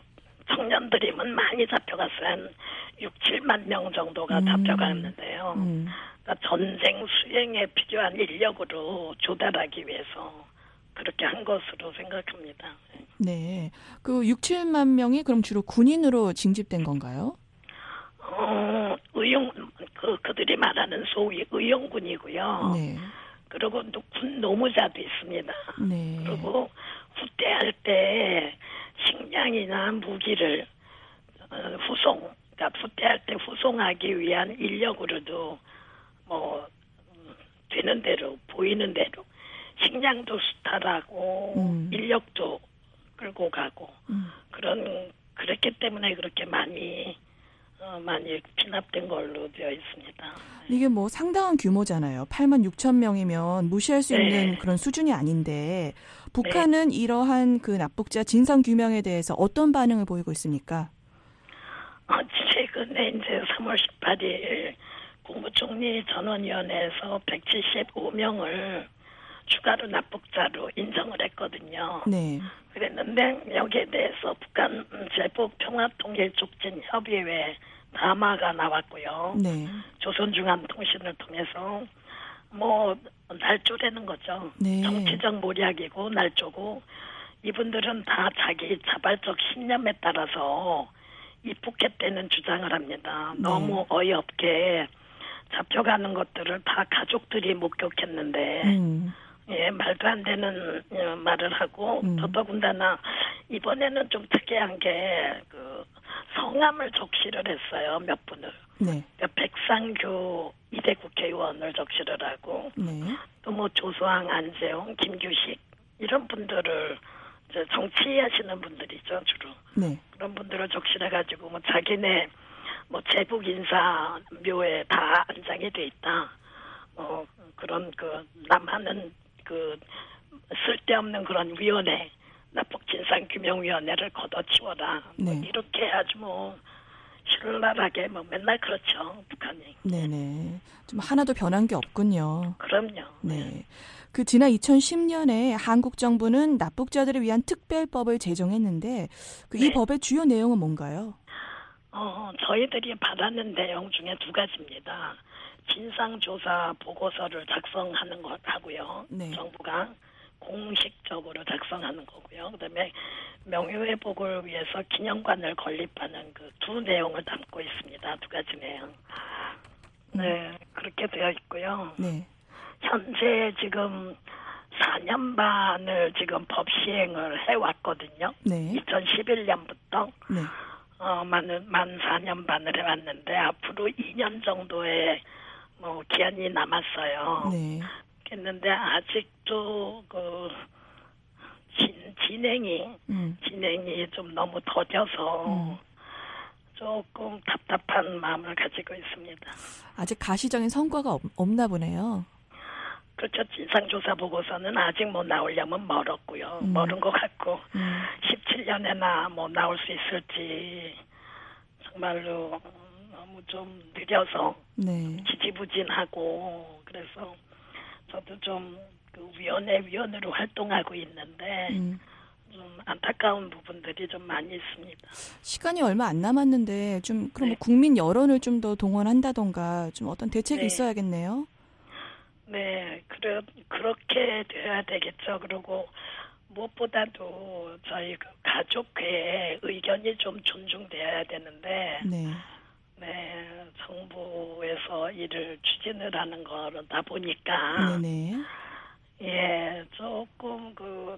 청년들이면 많이 잡혀갔어요. 한 육, 칠만 명 정도가 음. 잡혀갔는데요. 음. 그러니까 전쟁 수행에 필요한 인력으로 조달하기 위해서 그렇게 한 것으로 생각합니다. 네, 그 육, 칠만 명이 그럼 주로 군인으로 징집된 건가요? 어, 의용, 그, 그들이 말하는 소위 의용군이고요. 네. 그리고 또 군 노무자도 있습니다. 네. 그리고 후퇴할 때 식량이나 무기를 어, 후송, 그러니까 후퇴할 때 후송하기 위한 인력으로도 뭐 되는 대로 보이는 대로 식량도 수탈하고 음. 인력도 끌고 가고 음. 그런 그렇기 때문에 그렇게 많이 어, 많이 피납된 걸로 되어 있습니다. 이게 뭐 상당한 규모잖아요. 팔만 육천 명이면 무시할 수 네. 있는 그런 수준이 아닌데 북한은 네. 이러한 그 납북자 진상 규명에 대해서 어떤 반응을 보이고 있습니까? 어, 최근에 이제 삼월 십팔일 국무총리 전원위원회에서 백칠십오 명을 추가로 납북자로 인정을 했거든요. 네. 그랬는데 여기에 대해서 북한 제북평화통일촉진협의회 담화가 나왔고요. 네. 조선중앙통신을 통해서 뭐 날조라는 거죠. 네. 정치적 모략이고 날조고 이분들은 다 자기 자발적 신념에 따라서 입북했다는 주장을 합니다. 네. 너무 어이없게 잡혀가는 것들을 다 가족들이 목격했는데 음. 예, 말도 안 되는 어, 말을 하고 음. 더더군다나 이번에는 좀 특이한 게 그 성함을 적시를 했어요. 몇 분을. 네. 그러니까 백상규 이대 국회의원을 적시를 하고 네. 또 뭐 조소왕, 안재홍, 김규식 이런 분들을 이제 정치하시는 분들이죠 주로. 네. 그런 분들을 적시해 가지고 뭐 자기네 뭐 제국 인사 묘에 다 안장이 돼 있다. 뭐 그런 그 남하는 그 쓸데없는 그런 위원회, 납북진상규명위원회를 걷어치워라. 뭐 네. 이렇게 아주 뭐 신랄하게 뭐 맨날 그렇죠 북한이. 네네. 좀 하나도 변한 게 없군요. 그럼요. 네. 그 지난 이천십 년에 한국 정부는 납북자들을 위한 특별법을 제정했는데 그 이 네. 법의 주요 내용은 뭔가요? 어 저희들이 받았는 내용 중에 두 가지입니다. 진상조사 보고서를 작성하는 것 하고요. 네. 정부가 공식적으로 작성하는 거고요. 그다음에 명예회복을 위해서 기념관을 건립하는 그 두 내용을 담고 있습니다. 두 가지 내용. 네, 그렇게 되어 있고요. 네. 현재 지금 사 년 반을 지금 법 시행을 해왔거든요. 네. 이천십일 년부터 네. 어, 만, 만 사 년 반을 해왔는데 앞으로 이 년 정도의 뭐 기한이 남았어요. 네. 했는데 아직도 그 진, 진행이 음. 진행이 좀 너무 더뎌서 음. 조금 답답한 마음을 가지고 있습니다. 아직 가시적인 성과가 없, 없나 보네요. 그렇죠. 진상조사 보고서는 아직 뭐 나오려면 멀었고요. 음. 멀은 것 같고 음. 십칠 년에나 뭐 나올 수 있을지 정말로 너무 좀 느려서 네. 지지부진하고 그래서 저도 좀 그 위원회 위원으로 활동하고 있는데 음. 좀 안타까운 부분들이 좀 많이 있습니다. 시간이 얼마 안 남았는데 좀 그럼 네. 뭐 국민 여론을 좀 더 동원한다던가 좀 어떤 대책이 네. 있어야겠네요. 네, 그래, 그렇게 돼야 되겠죠. 그리고 무엇보다도 저희 그 가족회의 의견이 좀 존중돼야 되는데, 네. 네, 정부에서 일을 추진을 하는 거다 보니까, 네네. 예, 조금 그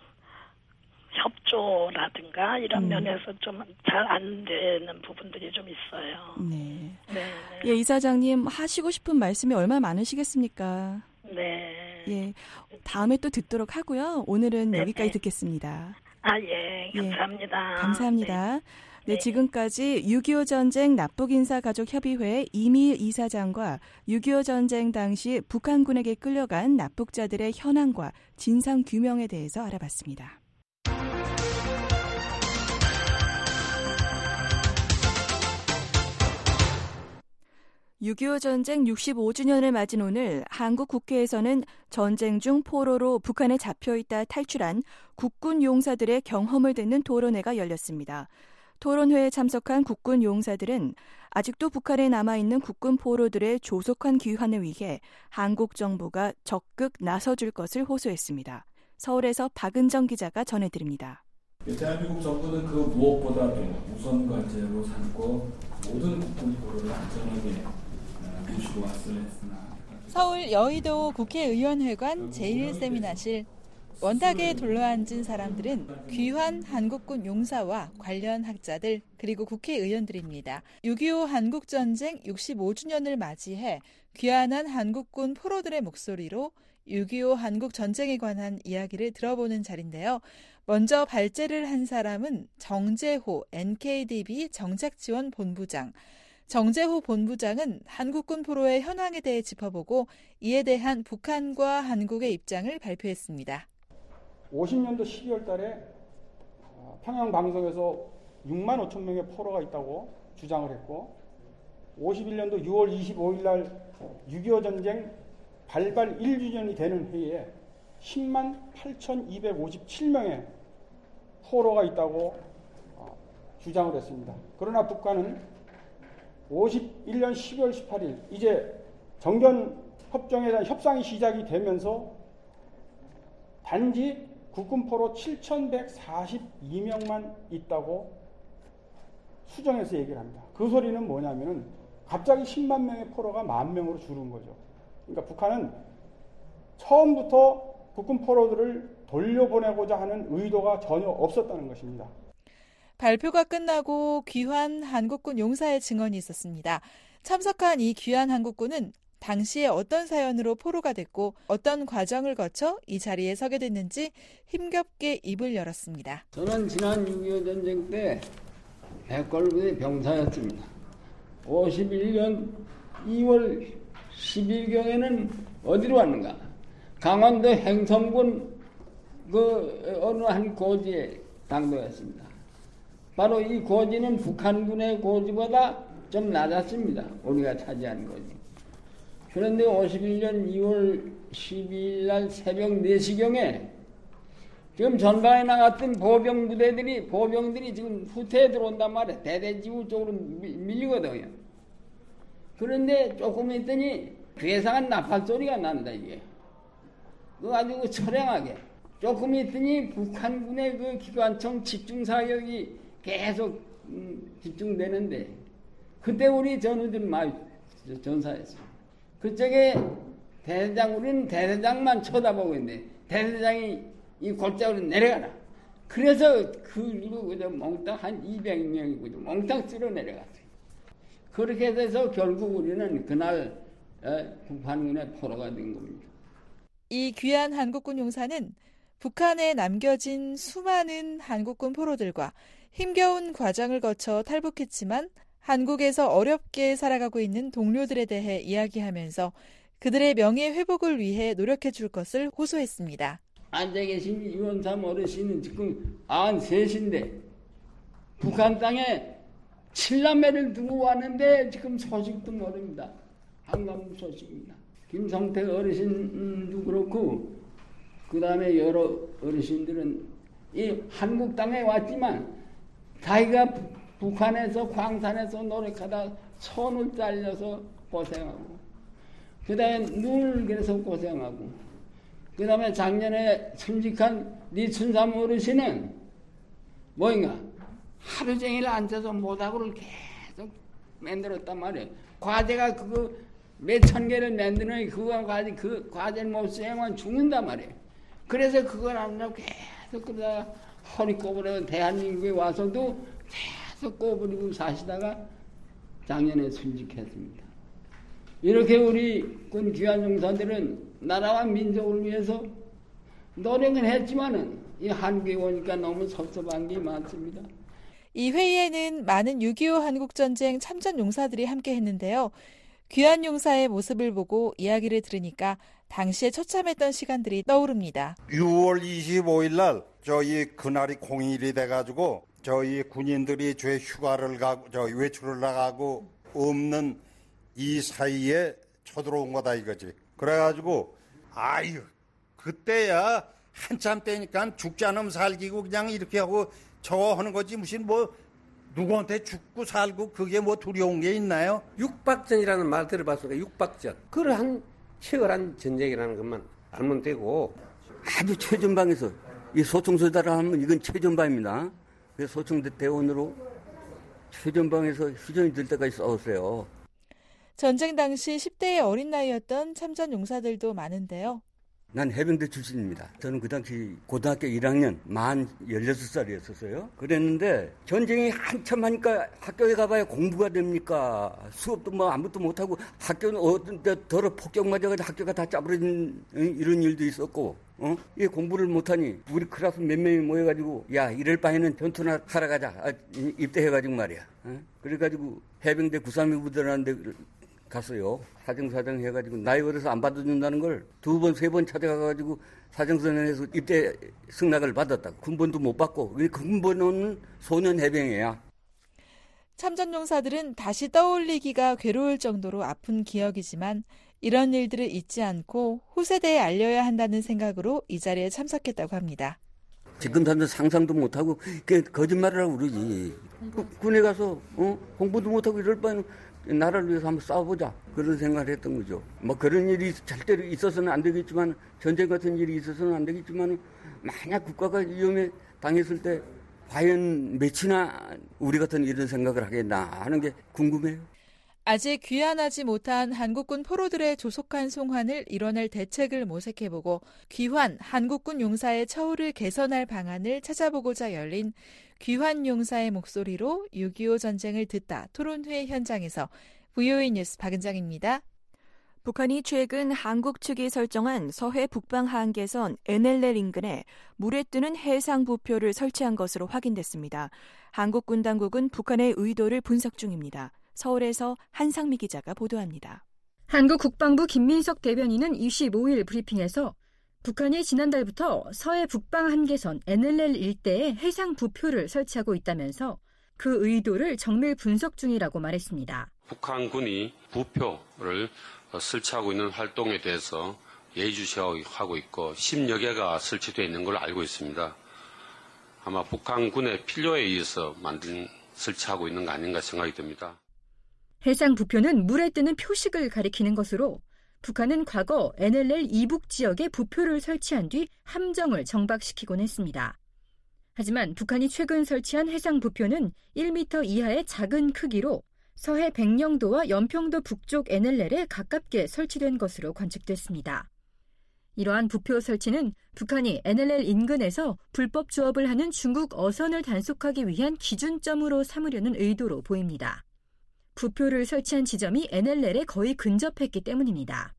협조라든가 이런 음. 면에서 좀 잘 안 되는 부분들이 좀 있어요. 네. 네, 네. 예, 이사장님 하시고 싶은 말씀이 얼마나 많으시겠습니까? 네. 예, 다음에 또 듣도록 하고요. 오늘은 네네. 여기까지 듣겠습니다. 아, 예, 감사합니다. 예, 감사합니다. 네, 네. 지금까지 육이오 전쟁 납북인사가족협의회 이미일 이사장과 육이오 전쟁 당시 북한군에게 끌려간 납북자들의 현황과 진상규명에 대해서 알아봤습니다. 육이오 전쟁 육십오 주년을 맞은 오늘 한국 국회에서는 전쟁 중 포로로 북한에 잡혀있다 탈출한 국군 용사들의 경험을 듣는 토론회가 열렸습니다. 토론회에 참석한 국군 용사들은 아직도 북한에 남아있는 국군 포로들의 조속한 귀환을 위해 한국 정부가 적극 나서줄 것을 호소했습니다. 서울에서 박은정 기자가 전해드립니다. 대한민국 정부는 그 무엇보다도 우선 과제로 삼고 모든 국군 포로를 안전하게 모시고 왔으나 했으나 서울 여의도 국회의원회관 제일 세미나실. 원탁에 둘러앉은 사람들은 귀환 한국군 용사와 관련 학자들 그리고 국회의원들입니다. 육이오 한국전쟁 육십오 주년을 맞이해 귀환한 한국군 포로들의 목소리로 육이오 한국전쟁에 관한 이야기를 들어보는 자리인데요. 먼저 발제를 한 사람은 정재호 엔케이디비 정책지원본부장. 정재호 본부장은 한국군 포로의 현황에 대해 짚어보고 이에 대한 북한과 한국의 입장을 발표했습니다. 오십 년도 십이월 달에 평양 방송에서 육만 오천 명의 포로가 있다고 주장을 했고 오십일 년도 유월 이십오일 날 육이오 전쟁 발발 일 주년이 되는 해에 십만 팔천이백오십칠 명의 포로가 있다고 주장을 했습니다. 그러나 북한은 오십일 년 십이월 십팔일 이제 정전 협정에 대한 협상이 시작이 되면서 단지 국군포로 칠천백사십이 명만 있다고 수정해서 얘기를 합니다. 그 소리는 뭐냐면은 갑자기 십만 명의 포로가 만 명으로 줄은 거죠. 그러니까 북한은 처음부터 국군 포로들을 돌려보내고자 하는 의도가 전혀 없었다는 것입니다. 발표가 끝나고 귀환 한국군 용사의 증언이 있었습니다. 참석한 이 귀환 한국군은 당시에 어떤 사연으로 포로가 됐고 어떤 과정을 거쳐 이 자리에 서게 됐는지 힘겹게 입을 열었습니다. 저는 지난 육이오 전쟁 때 백골부대 병사였습니다. 오십일 년 이월 십일경에는 어디로 왔는가? 강원도 행성군 그 어느 한 고지에 당도했습니다. 바로 이 고지는 북한군의 고지보다 좀 낮았습니다. 우리가 차지한 고지. 그런데 오십일 년 이월 십이일 날 새벽 네 시경에 지금 전방에 나갔던 보병 부대들이, 보병들이 지금 후퇴에 들어온단 말이에요. 대대지구 쪽으로 밀리거든요. 그런데 조금 있더니 괴상한 나팔 소리가 난다, 이게. 그거 아주 처량하게. 조금 있더니 북한군의 그 기관총 집중 사격이 계속 음, 집중되는데, 그때 우리 전우들 많이 전사했어요. 그쪽에 대대장, 우리는 대대장만 쳐다보고 있는데, 대대장이 이 골짜기로 내려가라. 그래서 그 일부 그저 몽땅 한 이백 명이 그저 몽땅 쓸어 내려갔어요. 그렇게 돼서 결국 우리는 그날 북한군의 포로가 된 겁니다. 이 귀한 한국군 용사는 북한에 남겨진 수많은 한국군 포로들과 힘겨운 과정을 거쳐 탈북했지만 한국에서 어렵게 살아가고 있는 동료들에 대해 이야기하면서 그들의 명예 회복을 위해 노력해 줄 것을 호소했습니다. 앉아 계신 이원삼 어르신은 지금 아흔셋인데 북한 땅에 칠남매를 두고 왔는데 지금 소식도 모릅니다. 한가문 소식입니다. 김성태 어르신도 그렇고 그 다음에 여러 어르신들은 이 한국 땅에 왔지만 자기가 북한에서 광산에서 노력하다 손을 잘려서 고생하고 그 다음에 눈을 그래서 고생하고 그 다음에 작년에 순직한 리춘삼 어르신은 뭐인가 하루 종일 앉아서 모닥불을 계속 만들었단 말이에요. 과제가 그거 몇천 개를 만드는 그거 과제, 그 과제를 못 수행하면 죽는단 말이에요. 그래서 그걸 안 하고 계속 그러다가 허리 꼬부려 대한민국에 와서도 계속 꼬부리고 사시다가 작년에 순직했습니다. 이렇게 우리 군 귀한 용사들은 나라와 민족을 위해서 노력은 했지만은 이 한국에 오니까 너무 섭섭한 게 많습니다. 이 회의에는 많은 육이오 한국전쟁 참전 용사들이 함께 했는데요. 귀한 용사의 모습을 보고 이야기를 들으니까 당시에 처참했던 시간들이 떠오릅니다. 유월 이십오일 날 저희 그날이 공휴일이 돼가지고 저희 군인들이 죄 휴가를 가고 저 외출을 나가고 없는 이 사이에 쳐들어온 거다 이거지. 그래가지고 아유 그때야 한참 때니까 죽지 않으면 살기고 그냥 이렇게 하고 저거 하는 거지 무슨 뭐 누구한테 죽고 살고 그게 뭐 두려운 게 있나요? 육박전이라는 말 들어봤어요. 육박전. 그러한 치열한 전쟁이라는 것만 알면 되고 아주 최전방에서 이 소총소다를 하면 이건 최전방입니다. 그래서 소총 대원으로 최전방에서 휴전이 들 때까지 싸웠어요. 전쟁 당시 십 대의 어린 나이였던 참전 용사들도 많은데요. 난 해병대 출신입니다. 저는 그 당시 고등학교 일 학년 만 열여섯 살이었었어요. 그랬는데 전쟁이 한참 하니까 학교에 가봐야 공부가 됩니까? 수업도 뭐 아무것도 못하고 학교는 어떤 데 더러 폭격 맞아가지고 학교가 다 짜부러진 이런 일도 있었고 어? 이 공부를 못하니 우리 클래스 몇 명이 모여가지고 야 이럴 바에는 전투나 하러 가자 아, 입대해가지고 말이야. 어? 그래가지고 해병대 구삼이 부대라는 데 갔어요. 사정사정 해가지고 나이 어려서 안 받아준다는 걸 두 번, 세 번 찾아가가지고 사정선언해서 입대 승낙을 받았다고. 군번도 못 받고. 군번은 소년 해병이야. 참전용사들은 다시 떠올리기가 괴로울 정도로 아픈 기억이지만 이런 일들을 잊지 않고 후세대에 알려야 한다는 생각으로 이 자리에 참석했다고 합니다. 지금 사람들 상상도 못하고 거짓말을 하고 그러지. 군에 가서 어? 공부도 못하고 이럴 바에는 나라를 위해서 한번 싸워보자. 그런 생각을 했던 거죠. 뭐 그런 일이 절대로 있어서는 안 되겠지만 전쟁 같은 일이 있어서는 안 되겠지만 만약 국가가 위험에 당했을 때 과연 몇이나 우리 같은 이런 생각을 하겠나 하는 게 궁금해요. 아직 귀환하지 못한 한국군 포로들의 조속한 송환을 이뤄낼 대책을 모색해보고 귀환 한국군 용사의 처우를 개선할 방안을 찾아보고자 열린 귀환 용사의 목소리로 육이오 전쟁을 듣다 토론회 현장에서 브이오에이 뉴스 박은정입니다. 북한이 최근 한국 측이 설정한 서해 북방 한계선 엔엘엘 인근에 물에 뜨는 해상 부표를 설치한 것으로 확인됐습니다. 한국군 당국은 북한의 의도를 분석 중입니다. 서울에서 한상미 기자가 보도합니다. 한국 국방부 김민석 대변인은 이십오일 브리핑에서 북한이 지난달부터 서해 북방 한계선 엔엘엘 일대에 해상 부표를 설치하고 있다면서 그 의도를 정밀 분석 중이라고 말했습니다. 북한군이 부표를 설치하고 있는 활동에 대해서 예의주시하고 있고 십여 개가 설치되어 있는 걸로 알고 있습니다. 아마 북한군의 필요에 의해서 만든 설치하고 있는 거 아닌가 생각이 듭니다. 해상 부표는 물에 뜨는 표식을 가리키는 것으로 북한은 과거 엔엘엘 이북 지역에 부표를 설치한 뒤 함정을 정박시키곤 했습니다. 하지만 북한이 최근 설치한 해상 부표는 일 미터 이하의 작은 크기로 서해 백령도와 연평도 북쪽 엔엘엘에 가깝게 설치된 것으로 관측됐습니다. 이러한 부표 설치는 북한이 엔엘엘 인근에서 불법 조업을 하는 중국 어선을 단속하기 위한 기준점으로 삼으려는 의도로 보입니다. 부표를 설치한 지점이 엔엘엘에 거의 근접했기 때문입니다.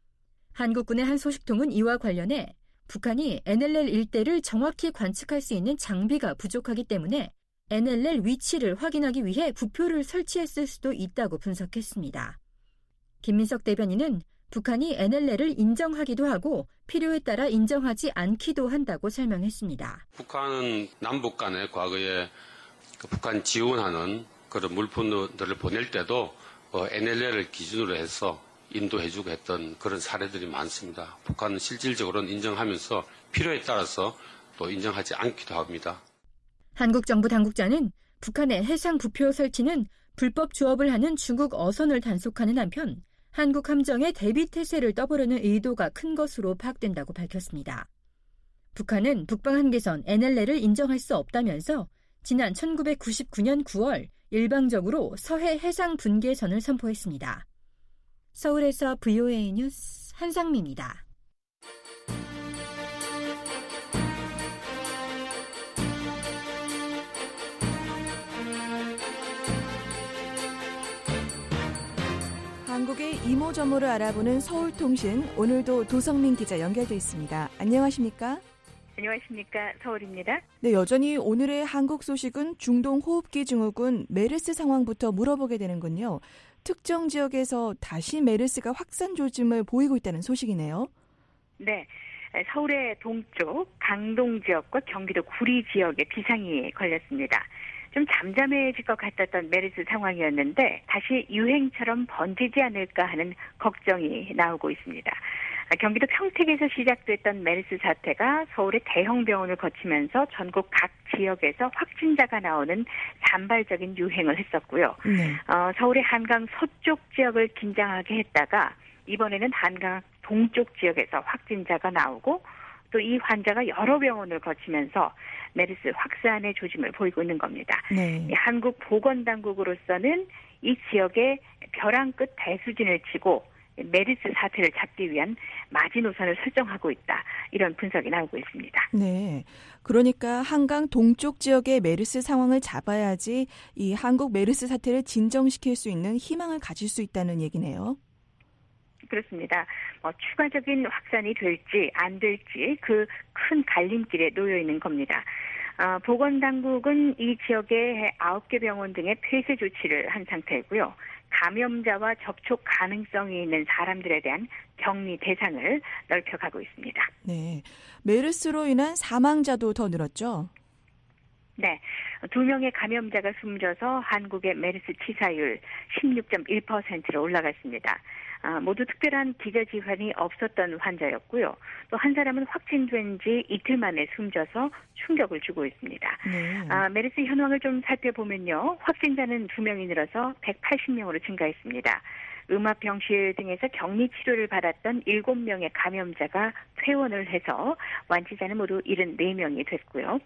한국군의 한 소식통은 이와 관련해 북한이 엔엘엘 일대를 정확히 관측할 수 있는 장비가 부족하기 때문에 엔엘엘 위치를 확인하기 위해 부표를 설치했을 수도 있다고 분석했습니다. 김민석 대변인은 북한이 엔엘엘을 인정하기도 하고 필요에 따라 인정하지 않기도 한다고 설명했습니다. 북한은 남북 간에 과거에 그 북한 지원하는 그런 물품들을 보낼 때도 엔엘엘을 기준으로 해서 인도해주고 했던 그런 사례들이 많습니다. 북한은 실질적으로는 인정하면서 필요에 따라서 또 인정하지 않기도 합니다. 한국 정부 당국자는 북한의 해상 부표 설치는 불법 조업을 하는 중국 어선을 단속하는 한편 한국 함정의 대비 태세를 떠보려는 의도가 큰 것으로 파악된다고 밝혔습니다. 북한은 북방 한계선 엔엘엘을 인정할 수 없다면서 지난 천구백구십구년 구월 일방적으로 서해 해상 분계선을 선포했습니다. 서울에서 브이오에이 뉴스 한상미입니다. 한국의 이모저모를 알아보는 서울통신, 오늘도 도성민 기자 연결돼 있습니다. 안녕하십니까? 안녕하십니까? 서울입니다. 네, 여전히 오늘의 한국 소식은 중동 호흡기 증후군 메르스 상황부터 물어보게 되는군요. 특정 지역에서 다시 메르스가 확산 조짐을 보이고 있다는 소식이네요. 네, 서울의 동쪽 강동 지역과 경기도 구리 지역에 비상이 걸렸습니다. 좀 잠잠해질 것 같았던 메르스 상황이었는데 다시 유행처럼 번지지 않을까 하는 걱정이 나오고 있습니다. 경기도 평택에서 시작됐던 메르스 사태가 서울의 대형 병원을 거치면서 전국 각 지역에서 확진자가 나오는 산발적인 유행을 했었고요. 네. 어, 서울의 한강 서쪽 지역을 긴장하게 했다가 이번에는 한강 동쪽 지역에서 확진자가 나오고 또 이 환자가 여러 병원을 거치면서 메르스 확산의 조짐을 보이고 있는 겁니다. 네. 한국 보건당국으로서는 이 지역에 벼랑 끝 대수진을 치고 메르스 사태를 잡기 위한 마지노선을 설정하고 있다. 이런 분석이 나오고 있습니다. 네, 그러니까 한강 동쪽 지역의 메르스 상황을 잡아야지 이 한국 메르스 사태를 진정시킬 수 있는 희망을 가질 수 있다는 얘기네요. 그렇습니다. 뭐 추가적인 확산이 될지 안 될지 그 큰 갈림길에 놓여 있는 겁니다. 어, 보건당국은 이 지역의 아홉 개 병원 등의 폐쇄 조치를 한 상태이고요. 감염자와 접촉 가능성이 있는 사람들에 대한 격리 대상을 넓혀가고 있습니다. 네, 메르스로 인한 사망자도 더 늘었죠? 네, 두 명의 감염자가 숨져서 한국의 메르스 치사율 십육 점 일 퍼센트로 올라갔습니다. 아, 모두 특별한 기저질환이 없었던 환자였고요. 또 한 사람은 확진된 지 이틀 만에 숨져서 충격을 주고 있습니다. 네. 아, 메르스 현황을 좀 살펴보면요. 확진자는 두 명이 늘어서 백팔십 명으로 증가했습니다. 음압병실 등에서 격리 치료를 받았던 일곱 명의 감염자가 퇴원을 해서 완치자는 모두 칠십사 명이 됐고요.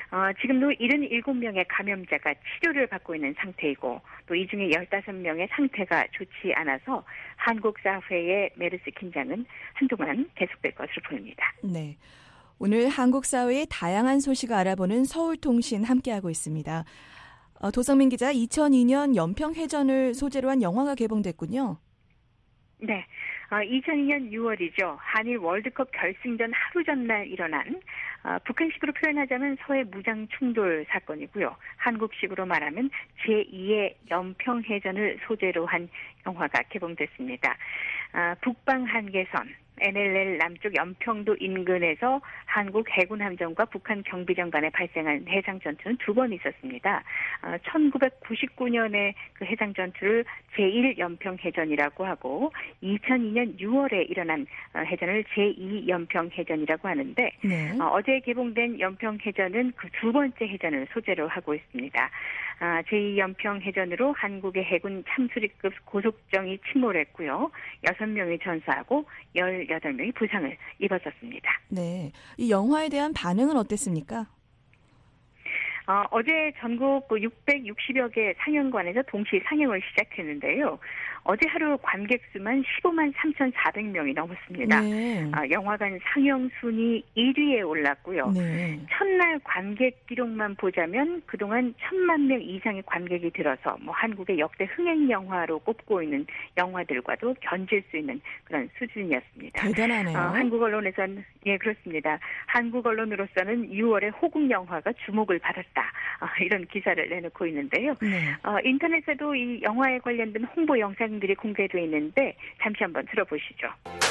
어, 지금도 칠십칠 명의 감염자가 치료를 받고 있는 상태이고 또 이 중에 십오 명의 상태가 좋지 않아서 한국 사회의 메르스 긴장은 한동안 계속될 것으로 보입니다. 네. 오늘 한국 사회의 다양한 소식을 알아보는 서울통신 함께하고 있습니다. 어, 도성민 기자, 이천이 년 연평해전을 소재로 한 영화가 개봉됐군요. 네. 어, 이천이 년 유월이죠. 한일 월드컵 결승전 하루 전날 일어난 어, 북한식으로 표현하자면 서해 무장 충돌 사건이고요. 한국식으로 말하면 제이의 연평해전을 소재로 한 영화가 개봉됐습니다. 어, 북방 한계선 엔엘엘 남쪽 연평도 인근에서 한국 해군 함정과 북한 경비정 간에 발생한 해상 전투는 두 번 있었습니다. 어, 천구백구십구 년에 그 해상 전투를 제일 연평해전이라고 하고 이천이 년 유월에 일어난 어, 해전을 제이 연평해전이라고 하는데 네. 어, 어제 개봉된 연평해전은 그 두 번째 해전을 소재로 하고 있습니다. 아, 제이 연평해전으로 한국의 해군 참수리급 고속정이 침몰했고요. 여섯 명이 전사하고 열여덟 명이 부상을 입었었습니다. 네, 이 영화에 대한 반응은 어땠습니까? 어, 어제 전국 육백육십여 개 상영관에서 동시 상영을 시작했는데요. 어제 하루 관객 수만 십오만 삼천사백 명이 넘었습니다. 네. 어, 영화관 상영 순위 일 위에 올랐고요. 네. 첫날 관객 기록만 보자면 그동안 천만 명 이상의 관객이 들어서 뭐 한국의 역대 흥행 영화로 꼽고 있는 영화들과도 견질 수 있는 그런 수준이었습니다. 대단하네요. 어, 한국 언론에서는 예 그렇습니다. 한국 언론으로서는 유월에 호국 영화가 주목을 받았다. 어, 이런 기사를 내놓고 있는데요. 네. 어, 인터넷에도 이 영화에 관련된 홍보 영상들이 공개되어 있는데 잠시 한번 들어보시죠.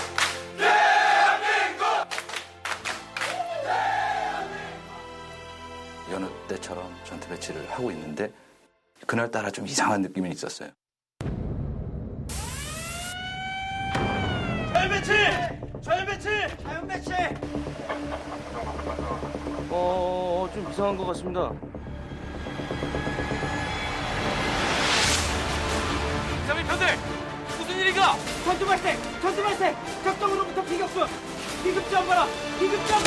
여느 때처럼 전투 배치를 하고 있는데 그날따라 좀 이상한 느낌이 있었어요. 자연 배치! 자연 배치! 자연 배치! 어, 좀 이상한 것 같습니다. 이상민 편들! 무슨 일인가? 전투 발생! 전투 발생! 적정으로부터 비격수! 비급전 봐라! 비급전!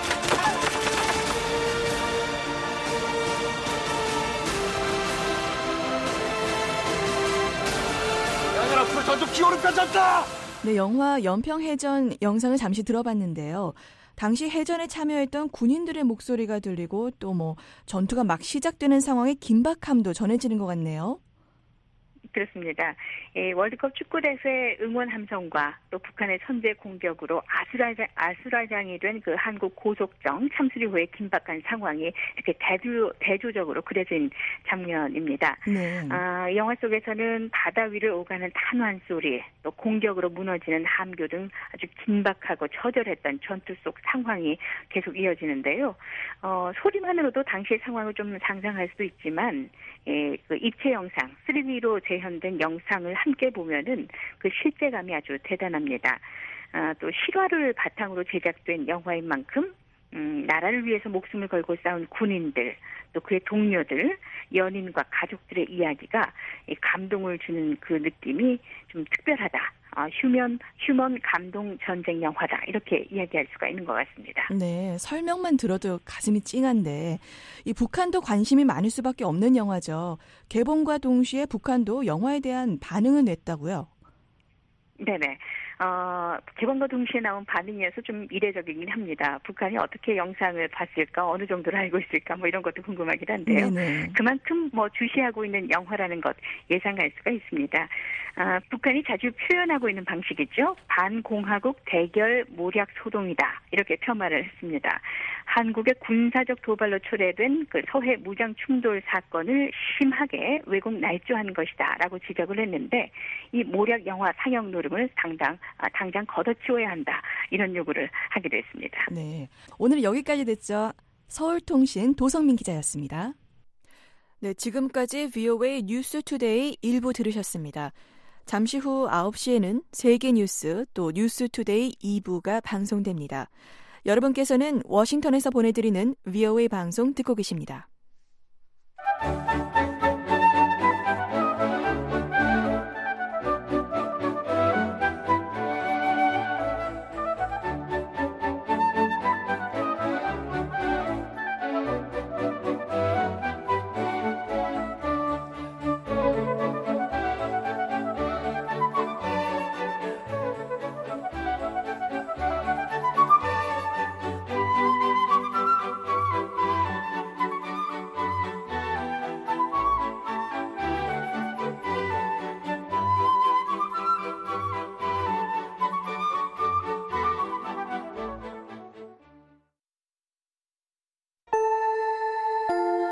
양현 앞으로 전투 기호를 펼쳤다! 네, 영화 연평해전 영상을 잠시 들어봤는데요. 당시 해전에 참여했던 군인들의 목소리가 들리고 또 뭐 전투가 막 시작되는 상황의 긴박함도 전해지는 것 같네요. 그렇습니다. 예, 월드컵 축구대회 응원 함성과 또 북한의 선제 공격으로 아수라장, 아수라장이 된 그 한국 고속정 참수리 후의 긴박한 상황이 이렇게 대조, 대조적으로 그려진 장면입니다. 네. 아, 영화 속에서는 바다 위를 오가는 탄환 소리, 또 공격으로 무너지는 함교 등 아주 긴박하고 처절했던 전투 속 상황이 계속 이어지는데요. 어, 소리만으로도 당시의 상황을 좀 상상할 수도 있지만 예, 그 입체 영상, 쓰리디로 재현된 영상을 함께 보면은 그 실제감이 아주 대단합니다. 아, 또 실화를 바탕으로 제작된 영화인 만큼 음, 나라를 위해서 목숨을 걸고 싸운 군인들, 또 그의 동료들, 연인과 가족들의 이야기가 이 감동을 주는 그 느낌이 좀 특별하다. 아, 휴먼, 휴먼 감동 전쟁 영화다. 이렇게 이야기할 수가 있는 것 같습니다. 네, 설명만 들어도 가슴이 찡한데 이 북한도 관심이 많을 수밖에 없는 영화죠. 개봉과 동시에 북한도 영화에 대한 반응을 냈다고요? 네네. 어, 개봉과 동시에 나온 반응이어서 좀 이례적이긴 합니다. 북한이 어떻게 영상을 봤을까, 어느 정도로 알고 있을까, 뭐 이런 것도 궁금하긴 한데요. 네네. 그만큼 뭐 주시하고 있는 영화라는 것 예상할 수가 있습니다. 아, 북한이 자주 표현하고 있는 방식이죠. 반공화국 대결 모략 소동이다. 이렇게 폄하를 했습니다. 한국의 군사적 도발로 초래된 그 서해 무장 충돌 사건을 심하게 왜곡 날조한 것이다. 라고 지적을 했는데 이 모략 영화 상영 노름을 당당, 아, 당장 걷어치워야 한다. 이런 요구를 하기도 했습니다. 네, 오늘은 여기까지 됐죠. 서울통신 도성민 기자였습니다. 네, 지금까지 브이오에이 뉴스 투데이 일부 들으셨습니다. 잠시 후 아홉 시에는 세계 뉴스 또 뉴스 투데이 이 부가 방송됩니다. 여러분께서는 워싱턴에서 보내드리는 브이오에이 방송 듣고 계십니다.